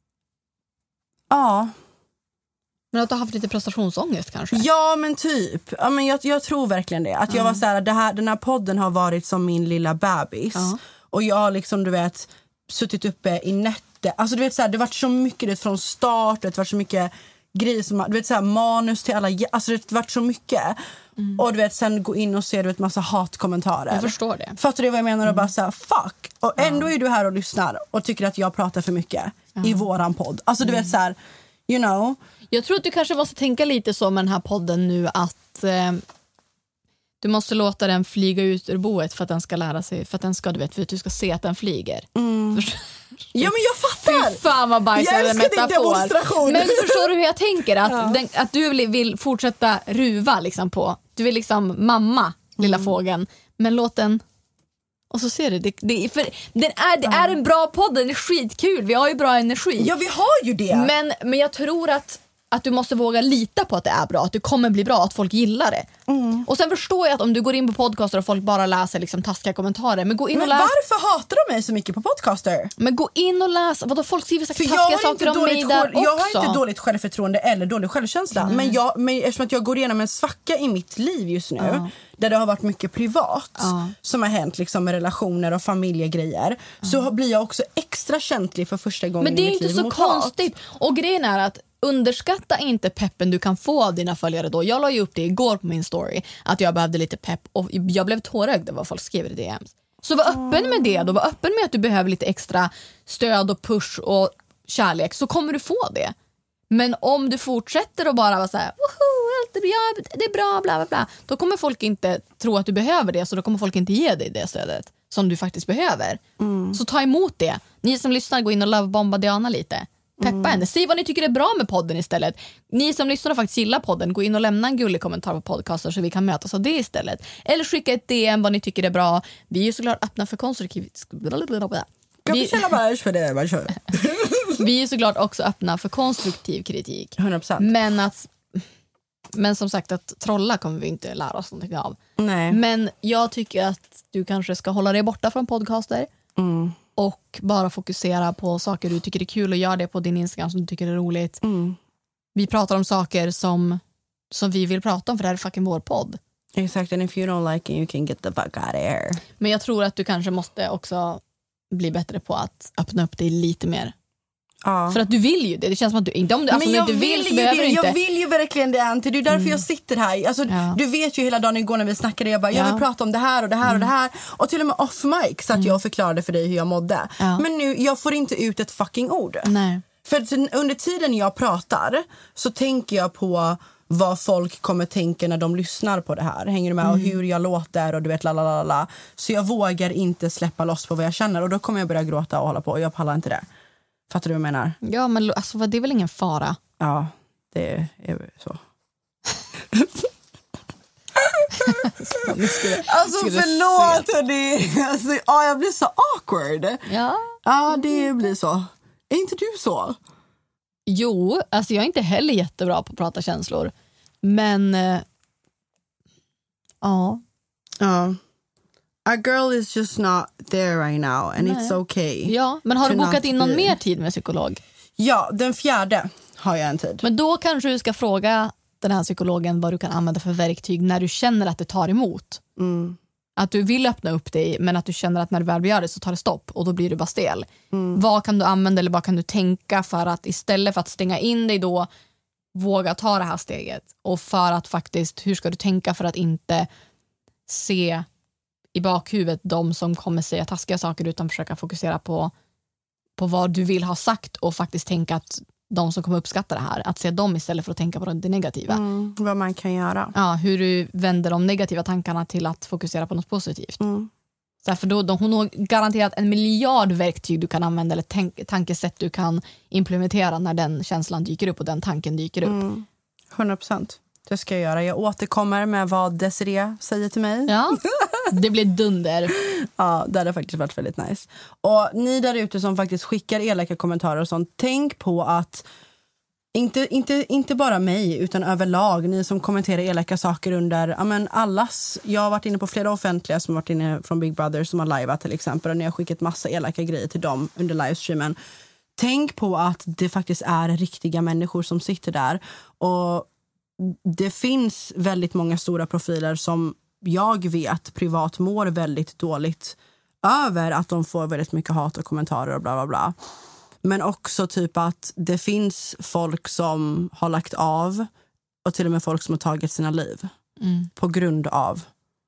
Ja... Men att du har haft lite prestationsångest kanske? Ja, men typ. Ja, men jag, jag tror verkligen det. Att jag mm. var så här, det här, den här podden har varit som min lilla bebis. Mm. Och jag har liksom, du vet, suttit uppe i nätter. Alltså du vet så här, det har varit så mycket det, från start. Det har varit så mycket grejer som, du vet så här, manus till alla. Alltså det har varit så mycket. Mm. Och du vet, sen gå in och se, du vet, massa hatkommentarer. Jag förstår det. Fattar du vad jag menar? Mm. Och bara så här, fuck. Och ändå är du här och lyssnar och tycker att jag pratar för mycket mm. i våran podd. Alltså du mm. vet så här, you know. Jag tror att du kanske måste tänka lite så med den här podden nu, att eh, du måste låta den flyga ut ur boet för att den ska lära sig, för att den ska, du vet, för att du ska se att den flyger. Mm. Ja, men jag fattar. Fy fan vad bajs är en metafor. Men förstår du hur jag tänker? Att, ja. den, att du vill, vill fortsätta ruva liksom på, du vill liksom mamma lilla mm. fågeln, men låt den. Och så ser du, det, det, för den är, det är en bra podd, den är skitkul, vi har ju bra energi. Ja, vi har ju det. Men, men jag tror att att du måste våga lita på att det är bra, att det kommer bli bra, att folk gillar det. Mm. Och sen förstår jag att om du går in på podcaster och folk bara läser liksom taskiga kommentarer, men gå in men och läs. Varför hatar de mig så mycket på podcaster? Men gå in och läs, vadå, folk skriver så taskiga saker om mig där själv, också. Jag har inte dåligt självförtroende eller dålig självkänsla, mm. men, jag, men eftersom att jag går igenom en svacka i mitt liv just nu, uh. där det har varit mycket privat uh. som har hänt liksom med relationer och familjegrejer, uh. så blir jag också extra känslig för första gången i mitt liv. Men det är inte så konstigt. Och grejen är att underskatta inte peppen du kan få av dina följare då. Jag la ju upp det igår på min story att jag behövde lite pepp och jag blev tårögd av vad folk skrev i D M's. Så var öppen med det då, var öppen med att du behöver lite extra stöd och push och kärlek, så kommer du få det. Men om du fortsätter och bara vara så här, woho, allt är bra, det är bra, bla bla bla, då kommer folk inte tro att du behöver det, så då kommer folk inte ge dig det stödet som du faktiskt behöver. Mm. Så ta emot det. Ni som lyssnar, gå in och lovebomba Diana lite. Peppa mm. henne. Säg vad ni tycker är bra med podden istället. Ni som lyssnar och faktiskt gillar podden, gå in och lämna en gullig kommentar på podcaster så vi kan mötas av det istället. Eller skicka ett D M vad ni tycker är bra. Vi är ju såklart öppna för konstruktiv... Vi... vi är såklart också öppna för konstruktiv kritik. hundra procent. Men att... Men som sagt, att trolla kommer vi inte lära oss någonting av. Nej. Men jag tycker att du kanske ska hålla dig borta från podcaster. Mm. Och bara fokusera på saker du tycker är kul och gör det på din Instagram som du tycker är roligt. Mm. Vi pratar om saker som, som vi vill prata om, för det här är fucking vår podd. Exakt, and if you don't like it you can get the fuck out of here. Men jag tror att du kanske måste också bli bättre på att öppna upp dig lite mer. Ja. För att du vill ju det. Det känns som att du inte, om du, alltså, men jag om du inte vill, vill så ju behöver det. du inte. Jag vill ju verkligen det, Anty. Det är därför Mm. jag sitter här. Alltså, Ja. Du vet ju hela dagen igår när vi snackade, jag bara, Ja. jag vill prata om det här och det här Mm. och det här. Och till och med off mic så att Mm. jag förklarade för dig hur jag mådde. Ja. Men nu, jag får inte ut ett fucking ord. Nej. För att under tiden jag pratar så tänker jag på vad folk kommer tänka när de lyssnar på det här. Hänger du med? Mm. Och hur jag låter och du vet lalalala. Så jag vågar inte släppa loss på vad jag känner. Och då kommer jag börja gråta och hålla på. Och jag pallar inte det. Fattar du vad jag menar? Ja, men alltså, det är väl ingen fara? Ja, det är så. skulle, alltså skulle förlåt hörni. Alltså, ja, jag blir så awkward. Ja. Ja, det blir så. Är inte du så? Jo, alltså jag är inte heller jättebra på att prata känslor. Men eh, ja. Ja. A girl is just not there right now and Nej. it's okay. Ja, men har du to bokat not in någon be. mer tid med psykolog? Ja, den fjärde har jag en tid. Men då kanske du ska fråga den här psykologen vad du kan använda för verktyg när du känner att det tar emot. Mm. Att du vill öppna upp dig, men att du känner att när du väl gör det så tar det stopp och då blir du bara stel. Mm. Vad kan du använda eller vad kan du tänka för att istället för att stänga in dig då våga ta det här steget? Och för att faktiskt, hur ska du tänka för att inte se i bakhuvudet de som kommer säga taskiga saker, utan försöka fokusera på, på vad du vill ha sagt och faktiskt tänka att de som kommer uppskatta det här, att se dem istället för att tänka på det negativa. Mm, vad man kan göra. Ja, hur du vänder de negativa tankarna till att fokusera på något positivt. Mm. Så för då, då, hon har garanterat en miljard verktyg du kan använda eller tänk, tankesätt du kan implementera när den känslan dyker upp och den tanken dyker upp. Mm. hundra procent. Det ska jag göra. Jag återkommer med vad Desiree säger till mig. Ja, det blir dunder. Ja, det hade faktiskt varit väldigt nice. Och ni där ute som faktiskt skickar elaka kommentarer och sånt, tänk på att inte, inte, inte bara mig utan överlag, ni som kommenterar elaka saker under ja, men allas. Jag har varit inne på flera offentliga som har varit inne från Big Brother som har liveat till exempel, och ni har skickat massa elaka grejer till dem under livestreamen. Tänk på att det faktiskt är riktiga människor som sitter där, och det finns väldigt många stora profiler som jag vet privat mår väldigt dåligt över att de får väldigt mycket hat och kommentarer och bla bla bla. Men också typ att det finns folk som har lagt av och till och med folk som har tagit sina liv Mm. på grund av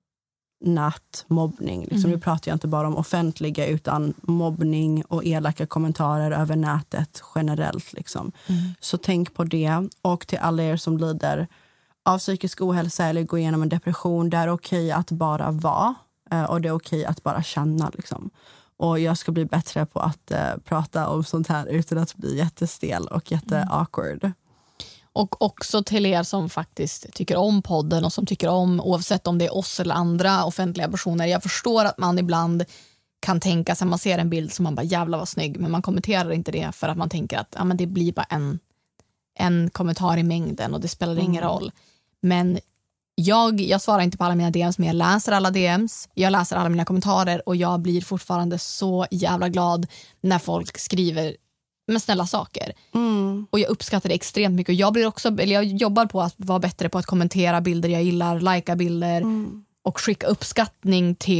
nätmobbning. Liksom, Mm. Nu pratar jag inte bara om offentliga utan mobbning och elaka kommentarer över nätet generellt. Liksom. Mm. Så tänk på det. Och till alla er som lider av psykisk ohälsa eller går igenom en depression, det är okej att bara vara. eh, Och det är okej att bara känna. Liksom. Och jag ska bli bättre på att eh, prata om sånt här utan att bli jättestel och jätte-awkward. Och också till er som faktiskt tycker om podden och som tycker om, oavsett om det är oss eller andra offentliga personer. Jag förstår att man ibland kan tänka sig, man ser en bild som man bara jävla var snygg, men man kommenterar inte det för att man tänker att ja, men det blir bara en, en kommentar i mängden och det spelar Mm. ingen roll. Men jag, jag svarar inte på alla mina D M's, men jag läser alla D M's, jag läser alla mina kommentarer och jag blir fortfarande så jävla glad när folk skriver med snälla saker. Mm. Och jag uppskattar det extremt mycket. Och jag blir också, eller jag jobbar på att vara bättre på att kommentera bilder jag gillar, likea bilder Mm. och skicka uppskattning till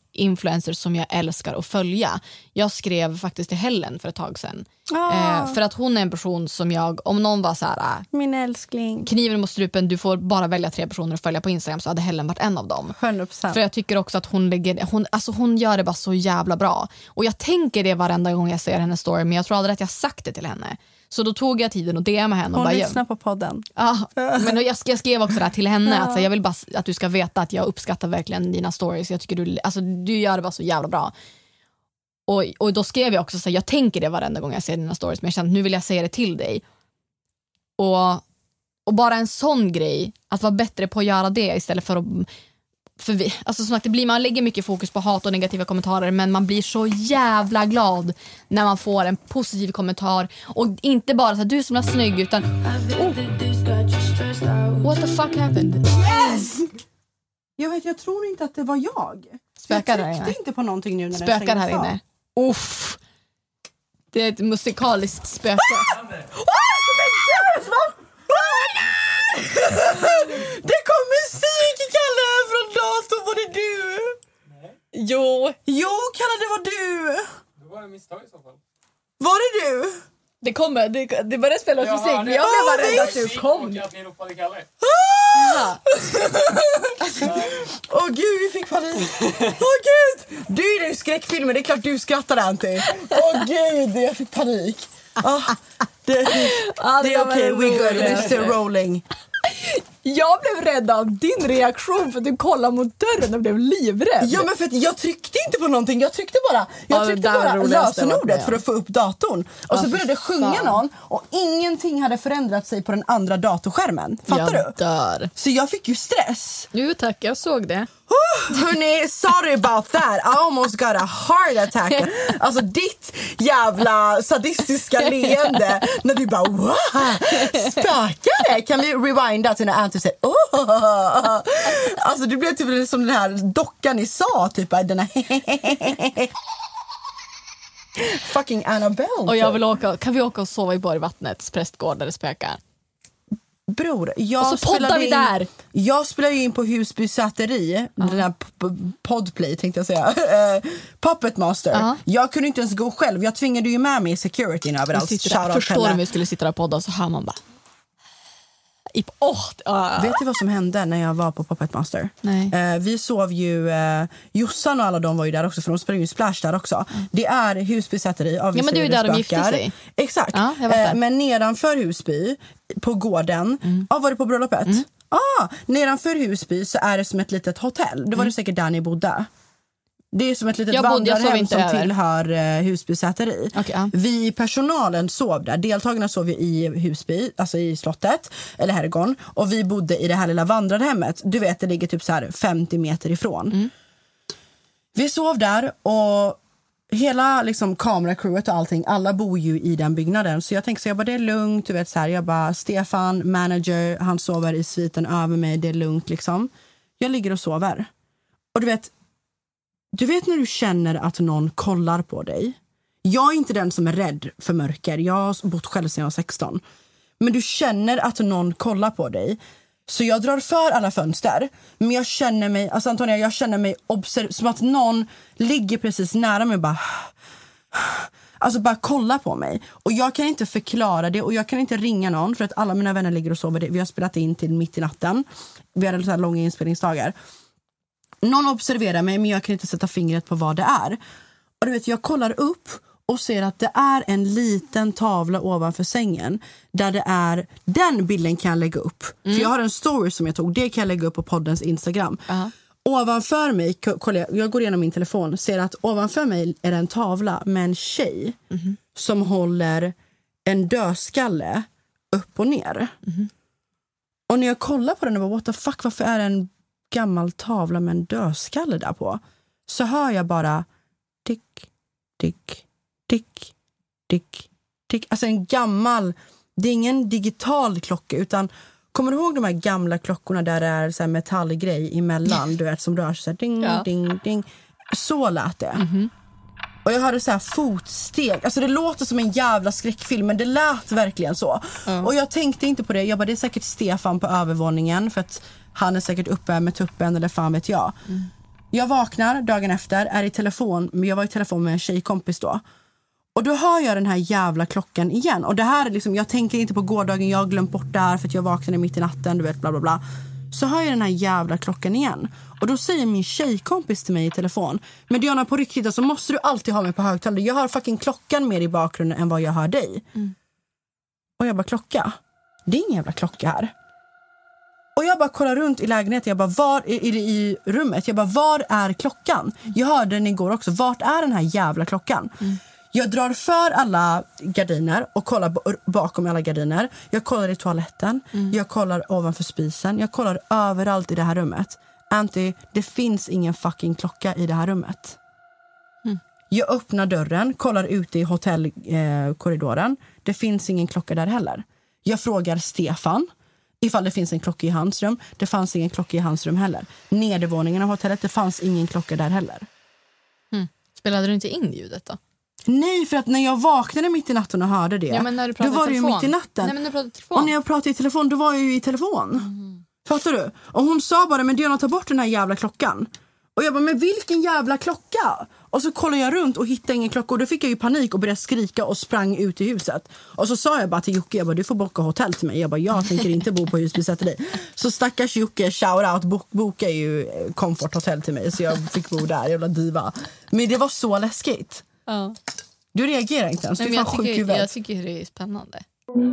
influencers som jag älskar att följa. Jag skrev faktiskt till Helen för ett tag sedan. Oh. Eh, för att hon är en person som jag, om någon var så här, min älskling, kniven mot strupen, du får bara välja tre personer att följa på Instagram, så hade Helen varit en av dem. hundra procent. För jag tycker också att hon lägger, hon, alltså hon gör det bara så jävla bra. Och jag tänker det varenda gång jag ser hennes story, men jag tror aldrig att jag sagt det till henne. Så då tog jag tiden och D M:ade henne. Hon och bara, lyssnar på podden. Ja, men jag, jag skrev också det här till henne. Ja. Att, så, jag vill bara att du ska veta att jag uppskattar verkligen dina stories. Jag tycker du, alltså, du gör det bara så jävla bra. Och, och då skrev jag också så här, jag tänker det varenda gång jag ser dina stories. Men jag känner att nu vill jag säga det till dig. Och, och bara en sån grej. Att vara bättre på att göra det istället för att... För vi, alltså som sagt, det blir, man lägger mycket fokus på hat och negativa kommentarer, men man blir så jävla glad när man får en positiv kommentar. Och inte bara så här, du som är snygg, utan oh, what the fuck happened? Yes! Jag vet, jag tror inte att det var jag. Spökar jag här inne. inte på någonting nu när spökar här inne. Uff. Det är ett musikaliskt spöke. Det kom musik, Kalle, från datorn. Var det du? Nej. Jo. Jo, Kalle, det var du. Det var en misstag i så fall. Var det du? Det kommer, det, det började spela musik, men jag blev bara rädd att du kom. Och att ni ropade Kalle. Åh oh, gud, vi fick panik. Åh oh, gud. Du är ju skräckfilmer, det är klart du skrattade, Antti. Åh oh, gud, jag fick panik. Oh, det, ah, det, det är okej, okay, we good, we're still rolling. Jag blev rädd av din reaktion för att du kollade mot dörren och blev livrädd. Ja, men för att jag tryckte inte på någonting. Jag tryckte bara, jag tryckte ja, bara lösenordet för att få upp datorn. Och så började sjunga någon och ingenting hade förändrat sig på den andra datorskärmen. Fattar jag du? Dör. Så jag fick ju stress. Jo tack, jag såg det. Oh, hörni, sorry about that. I almost got a heart attack. Alltså ditt jävla sadistiska leende när du bara wow, spökar det? Kan vi rewinda till när Antti säger oh. Alltså du blev typ som den här dockan ni sa, typ den här fucking Annabelle. Och jag vill åka, kan vi åka och sova i Borgvattnets prästgård där det spökar? Bror, jag och så poddar vi in, där. Jag spelar ju in på Husby Säteri, uh-huh. den här podplay tänkte jag säga. uh, Puppet Master. Uh-huh. Jag kunde inte ens gå själv. Jag tvingade ju med mig securityn överallt. Förstår du om vi skulle sitta där och podda så hör man bara Oh, uh. Vet du vad som hände när jag var på Puppet Master? Nej. Uh, vi sov ju uh, Jossan och alla de var ju där också, för de spelade ju Splash där också. Mm. Det är Husby Säteri av ja, men det är ju där de gifte sig. Exakt. Ja, uh, men nedanför Husby på gården. Mm. Ja, var det på bröllopet? Mm. Ah, nedanför Husby så är det som ett litet hotell. Då var mm. det säkert där ni bodde. Det är som ett litet vandrarhem som över. tillhör uh, Husby Säteri. Okay, ja. Vi i personalen sov där. Deltagarna sov ju i Husby, alltså i slottet, eller herrgården. Och vi bodde i det här lilla vandrarhemmet. Du vet, det ligger typ så här femtio meter ifrån. Mm. Vi sov där och hela liksom kameracrewet och allting, alla bor ju i den byggnaden. Så jag tänkte så jag bara, det är lugnt, du vet så här. Jag bara, Stefan, manager, han sover i sviten över mig, det är lugnt liksom. Jag ligger och sover. Och du vet, Du vet när du känner att någon kollar på dig. Jag är inte den som är rädd för mörker. Jag har bott själv sedan jag var sexton. Men du känner att någon kollar på dig. Så jag drar för alla fönster. Men jag känner mig, alltså Antonia, jag känner mig observ- som att någon ligger precis nära mig och bara... Alltså bara kolla på mig. Och jag kan inte förklara det. Och jag kan inte ringa någon. För att alla mina vänner ligger och sover. Vi har spelat in till mitt i natten. Vi hade så här långa inspelningsdagar. Någon observerar mig, men jag kan inte sätta fingret på vad det är. Och du vet, jag kollar upp och ser att det är en liten tavla ovanför sängen. Där det är, den bilden kan jag lägga upp. Mm. För jag har en story som jag tog, det kan jag lägga upp på poddens Instagram. Uh-huh. Ovanför mig, kolla, jag går igenom min telefon, ser att ovanför mig är det en tavla med en tjej. Mm. Som håller en dödskalle upp och ner. Mm. Och när jag kollar på den och bara, what the fuck, varför är det en gammal tavla med en dödskalle där på, så hör jag bara tick, tick, tick, tick, tick. Alltså en gammal, det är ingen digital klocka, utan kommer du ihåg de här gamla klockorna där det är så här metallgrej emellan, du vet, som rör sig så här, ding, ja. ding, ding. Så lät det. Mm-hmm. Och jag hörde så här fotsteg. Alltså det låter som en jävla skräckfilm, men det lät verkligen så. Mm. Och jag tänkte inte på det. Jag bara, det är säkert Stefan på övervåningen, för att han är säkert uppe med tuppen, eller fan vet jag. Mm. Jag vaknar dagen efter, är i telefon, men jag var i telefon med en tjejkompis då. Och då hör jag den här jävla klockan igen. Och det här är liksom, jag tänker inte på gårdagen, jag har glömt bort det här för att jag vaknade mitt i natten, du vet, bla bla bla. Så hör jag den här jävla klockan igen. Och då säger min tjejkompis till mig i telefon: men Diana, på riktigt, alltså måste du alltid ha mig på högtalare. Jag hör fucking klockan mer i bakgrunden än vad jag hör dig. Mm. Och jag bara, klocka? Det är ingen jävla klocka här. Och jag bara kollar runt i lägenheten. Jag bara, var är det i rummet? Jag bara, var är klockan? Jag hörde den igår också. Vart är den här jävla klockan? Mm. Jag drar för alla gardiner och kollar b- bakom alla gardiner. Jag kollar i toaletten. Mm. Jag kollar ovanför spisen. Jag kollar överallt i det här rummet. Anty, det finns ingen fucking klocka i det här rummet. Mm. Jag öppnar dörren, kollar ut i hotellkorridoren. Eh, det finns ingen klocka där heller. Jag frågar Stefan ifall det finns en klocka i hans rum. Det fanns ingen klocka i hans rum heller. Nedervåningen av hotellet, det fanns ingen klocka där heller. Mm. Spelade du inte in ljudet då? Nej, för att när jag vaknade mitt i natten och hörde det, ja, men när du då var det ju mitt i natten. Nej, men när du pratade i telefon. Och när jag pratade i telefon, då var jag ju i telefon. Mm. Fattar du? Och hon sa bara, men Diana, ta bort den här jävla klockan. Och jag bara, men vilken jävla klocka? Och så kollade jag runt och hittade ingen klocka. Och då fick jag ju panik och började skrika och sprang ut i huset. Och så sa jag bara till Jocke, jag bara, du får boka hotell till mig. Jag bara, jag tänker inte bo på husbesätteri. Så stackars Jocke, shoutout, bok, boka ju Comfort Hotel till mig. Så jag fick bo där, jävla diva. Men det var så läskigt. Ja. Du reagerar inte ens, du är fan sjuk i huvudet. Jag tycker det är spännande.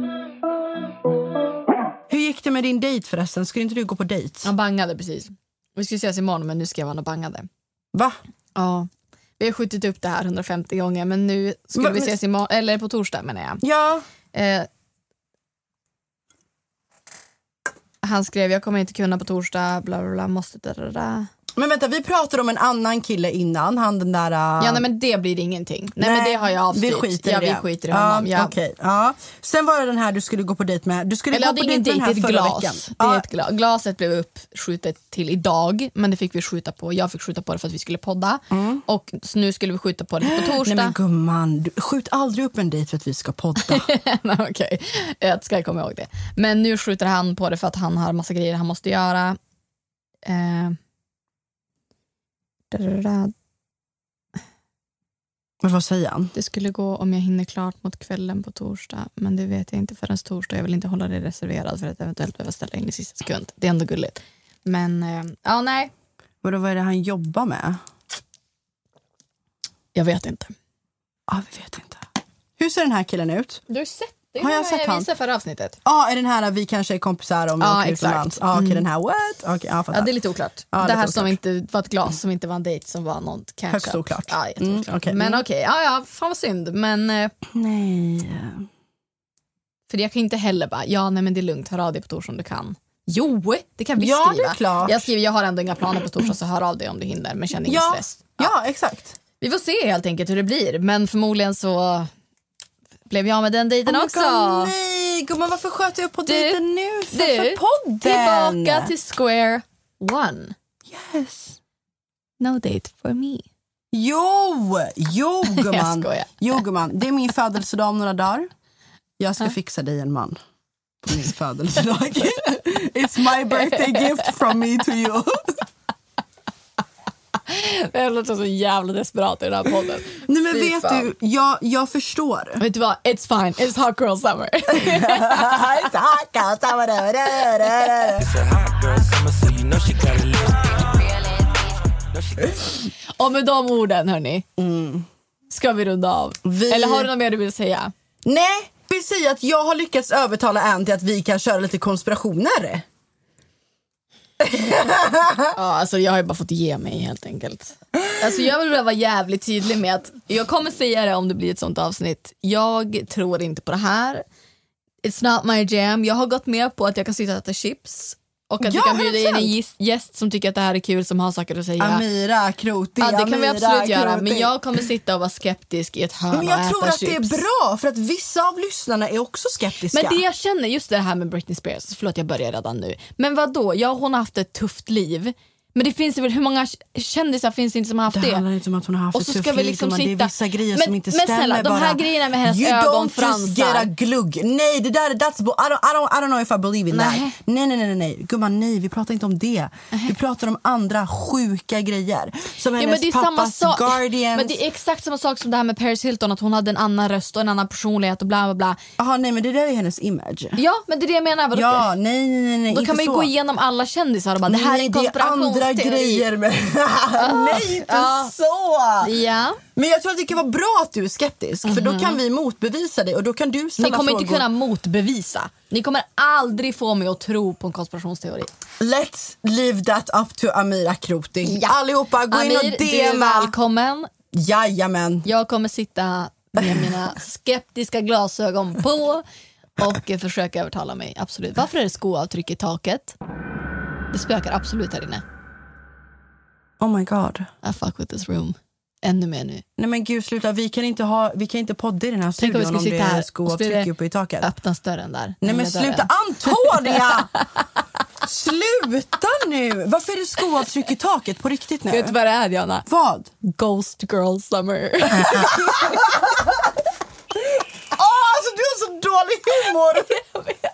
Hur gick det med din dejt förresten? Skulle inte du gå på dejt? Jag bangade precis. Vi skulle ses imorgon, men nu ska jag vara bangade. Va? Ja. Vi har skjutit upp det här hundrafemtio gånger, men nu skulle men, vi ses imorgon, eller på torsdag menar jag. Ja. Eh, han skrev, jag kommer inte kunna på torsdag, bla bla bla, måste da, da, da. Men vänta, vi pratade om en annan kille innan, han den där... Uh... Ja, nej, men det blir ingenting. Nej, nej men det har jag avstyrt. Vi skiter i ja, det. vi skiter i honom. Uh, ja. Okej, okay. ja. Sen var det den här du skulle gå på dejt med. Du skulle Eller, gå på dejt med den här det är ett förra glas. veckan. Det är uh. ett glas. Glaset blev uppskjutet till idag, men det fick vi skjuta på. Jag fick skjuta på det för att vi skulle podda. Mm. Och så nu skulle vi skjuta på det på torsdag. Nej men gumman, du, skjut aldrig upp en dejt för att vi ska podda. Nej, okej, okay. Jag ska komma ihåg det. Men nu skjuter han på det för att han har massa grejer han måste göra. Eh... Men vad säger han? Det skulle gå om jag hinner klart mot kvällen på torsdag, men det vet jag inte förrän torsdag. Jag vill inte hålla det reserverad för att eventuellt behöva ställa in i sista sekund. Det är ändå gulligt. Men, eh, ja nej. Vadå, vad är det han jobbar med? Jag vet inte. Ja, vi vet inte. Hur ser den här killen ut? Du har sett det. Har jag sett jag han? visade förra avsnittet. Ja, är den här vi kanske är kompisar om ja, jag exakt. Ja, okej, mm. den här what? Okay, ja, ja, det är lite oklart. Ja, det lite här oklart. som inte var ett glas som inte var en dejt som var något catch-up. Högst oklart. Ja, mm, okay. Men okej, okay. ja, ja, fan vad synd. Men eh, nej. För jag kan inte heller bara, ja nej men det är lugnt, hör av dig på torsdag om du kan. Jo, det kan vi ja, skriva. Det är klart. Jag skriver, jag har ändå inga planer på torsdag så hör av dig om du hinner, men känner ingen ja. stress. Ja. ja, exakt. Vi får se helt enkelt hur det blir, men förmodligen så blev jag med den dejten oh också. God, nej, gumman, varför sköter jag på du, dejten nu? För, du, för podden. Tillbaka till square one. Yes. No date for me. Jo, jo gumman. Jag jo gumman, det är min födelsedag om några dagar. Jag ska huh? fixa dig en man på min födelsedag. It's my birthday gift from me to you. Jag låter så jävla desperat i den här podden. Nej men Fy vet fan. du, jag, jag förstår. Vet du vad, it's fine, it's hot girl summer. It's hot girl summer. Och med de orden hörni, mm. ska vi runda av. Vi... Eller har du något mer du vill säga? Nej, jag vill säga att jag har lyckats övertala Ann till att vi kan köra lite konspirationer. Ja, alltså jag har ju bara fått ge mig helt enkelt. Alltså jag vill vara jävligt tydlig med att jag kommer säga det om det blir ett sånt avsnitt. Jag tror inte på det här. It's not my jam. Jag har gått med på att jag kan sitta och äta chips. Och att ja, vi kan bjuda in en gäst som tycker att det här är kul, som har saker att säga. Amira Kroti. Ja, det kan Amira, vi absolut Kroti. göra. Men jag kommer sitta och vara skeptisk i ett hörn. Men jag och tror äta att chips. det är bra, för att vissa av lyssnarna är också skeptiska. Men det jag känner, just det här med Britney Spears, förlåt jag börjar redan nu. Men vad då? Ja, hon har haft ett tufft liv. Men det finns väl, hur många kändisar finns det inte som har haft det? Det handlar inte om att hon har haft och det så ska vi liksom sitta... Det är vissa grejer men, som inte men stämmer snälla, bara. de här grejerna med hennes you ögonfransar. You don't just get a glugg. Nej, det där, that's, I, don't, I, don't, I don't know if I believe in nej. that. Nej, nej, nej, nej. Gumman, nej, vi pratar inte om det. Nej. Vi pratar om andra sjuka grejer. Som ja, hennes men det är pappas samma so- Guardians. Men det är exakt samma sak som det här med Paris Hilton. Att hon hade en annan röst och en annan personlighet och bla bla bla. Jaha, nej, men det där är hennes image. Ja, men det är det jag menar. Vadå? Ja, nej, nej, nej. Då kan man ju så. gå igenom alla kändisar och bara, det här nej, är en konspirationsteori. Det är andra grejer med... nej, inte ja. så. Ja. Men jag tror att det kan vara bra att du är skeptisk. Mm-hmm. För då kan vi motbevisa dig och då kan du ställa Ni kommer frågor. inte kunna motbevisa. Ni kommer aldrig få mig att tro på en konspirationsteori. Let's leave that up to Amir Akroti. Ja. Allihopa, gå Amir, in och du är dela. välkommen. Jajamän. Jag kommer sitta med mina skeptiska glasögon på och försöka övertala mig. Absolut. Varför är det skoavtryck i taket? Det spökar absolut här inne. Oh my god. I fuck with this room. Ännu mer nu. Nej men gud, sluta. Vi kan inte ha vi kan inte podda i den här studion om, om det är skoavtryck uppe i taket. Öppna dörren där. Nej men sluta, Antonia! Sluta nu! Varför är det skoavtryck i taket på riktigt nu? Vet du vad det är, Diana? Vad? Ghost Girl Summer. Åh, oh, alltså du har så dålig humor! Jag vet.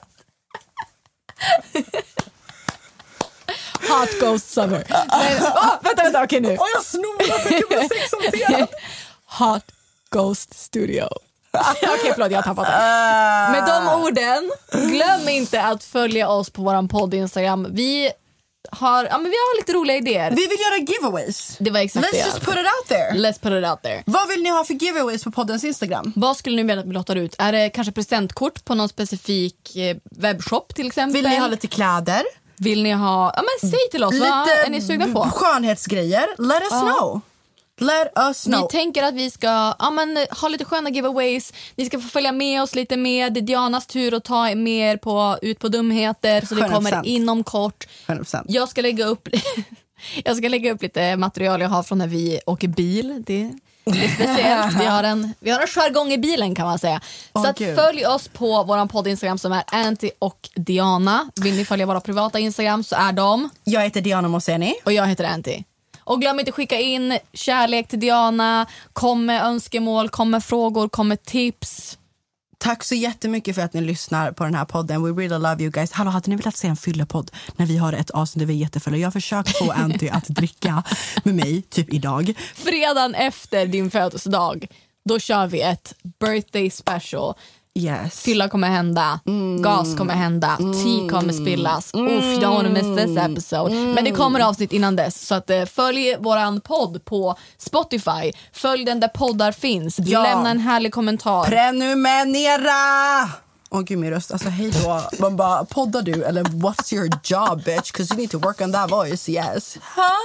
Hot Ghost Summer. Nej, oh, vänta, vänta, okej nu. Åh, oh, jag snorar för att jag blir sexhanterad. Hot Ghost Studio. Okej, okay, förlåt, jag har tappat det. Med de orden, glöm inte att följa oss på våran podd Instagram. Vi har, ja, men vi har lite roliga idéer. Vi vill göra giveaways. Det var exakt Let's det. just alltså. put it out there. Let's put it out there. Vad vill ni ha för giveaways på poddens Instagram? Vad skulle ni vilja att vi lottar ut? Är det kanske presentkort på någon specifik eh, webbshop till exempel? Vill ni ha lite kläder? Vill ni ha, ja men säg till oss, lite vad är ni sugna på? Skönhetsgrejer. Let us ja. know. Let us know. Vi tänker att vi ska ja, men, ha lite sköna giveaways. Ni ska få följa med oss lite mer. Det är Dianas tur att ta mer på, ut på dumheter. Så det kommer inom kort. hundra procent. Jag ska lägga upp Jag ska lägga upp lite material jag har från när vi åker bil. Det, det är speciellt. Vi har en, vi har en jargong i bilen kan man säga. Så oh, att följ oss på vår podd Instagram som är Anty och Diana. Vill ni följa våra privata Instagram så är de... Jag heter Diana Moseni. Och jag heter Anty. Och glöm inte skicka in kärlek till Diana. Kom med önskemål, kom med frågor, kom med tips. Tack så jättemycket för att ni lyssnar på den här podden. We really love you guys. Hallå, hade ni velat se en fyllepodd när vi har ett avsnitt där vi är jättefulla? Jag har försökt få Anty att dricka med mig, typ idag. Fredagen efter din födelsedag, då kör vi ett birthday special. Yes. Fylla kommer hända, mm. gas kommer hända, mm. te kommer spillas. Mm. Uff, don't wanna miss this episode. Mm. Men det kommer avsnitt innan dess. Så att, eh, följ våran podd på Spotify. Följ den där poddar finns. Ja. Lämna en härlig kommentar. Prenumerera! Åh oh, gud, min röst. Alltså hej då. Man bara, poddar du? Eller what's your job, bitch? Because you need to work on that voice, yes.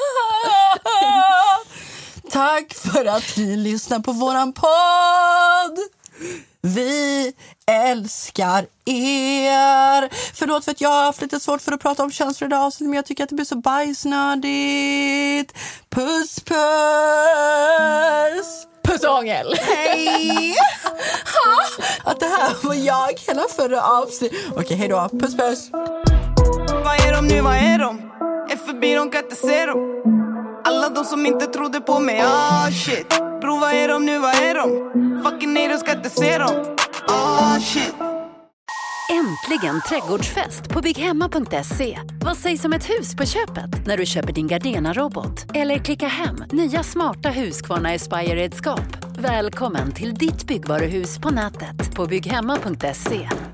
Tack för att ni lyssnar på våran podd. Vi älskar er. Förlåt för att jag har haft lite svårt för att prata om känslor idag, men jag tycker att det blir så bajsnödigt. Puss, puss. Puss och hångel. Hej. Att det här var jag hela förra avsnitt. Okej, hej då. Puss, puss. Vad är de nu, vad är de? Är förbi, de kan inte se dem. Alla de som inte trodde på mig, ah oh, shit. Bro, vad är de nu, vad är de? Fucking nej, de ska inte se dem. Ah oh, shit. Äntligen trädgårdsfest på bygghemma punkt se. Vad sägs om ett hus på köpet när du köper din Gardena-robot? Eller klicka hem nya smarta Husqvarna Aspire-redskap. Välkommen till ditt byggvaruhus på nätet på bygghemma punkt se.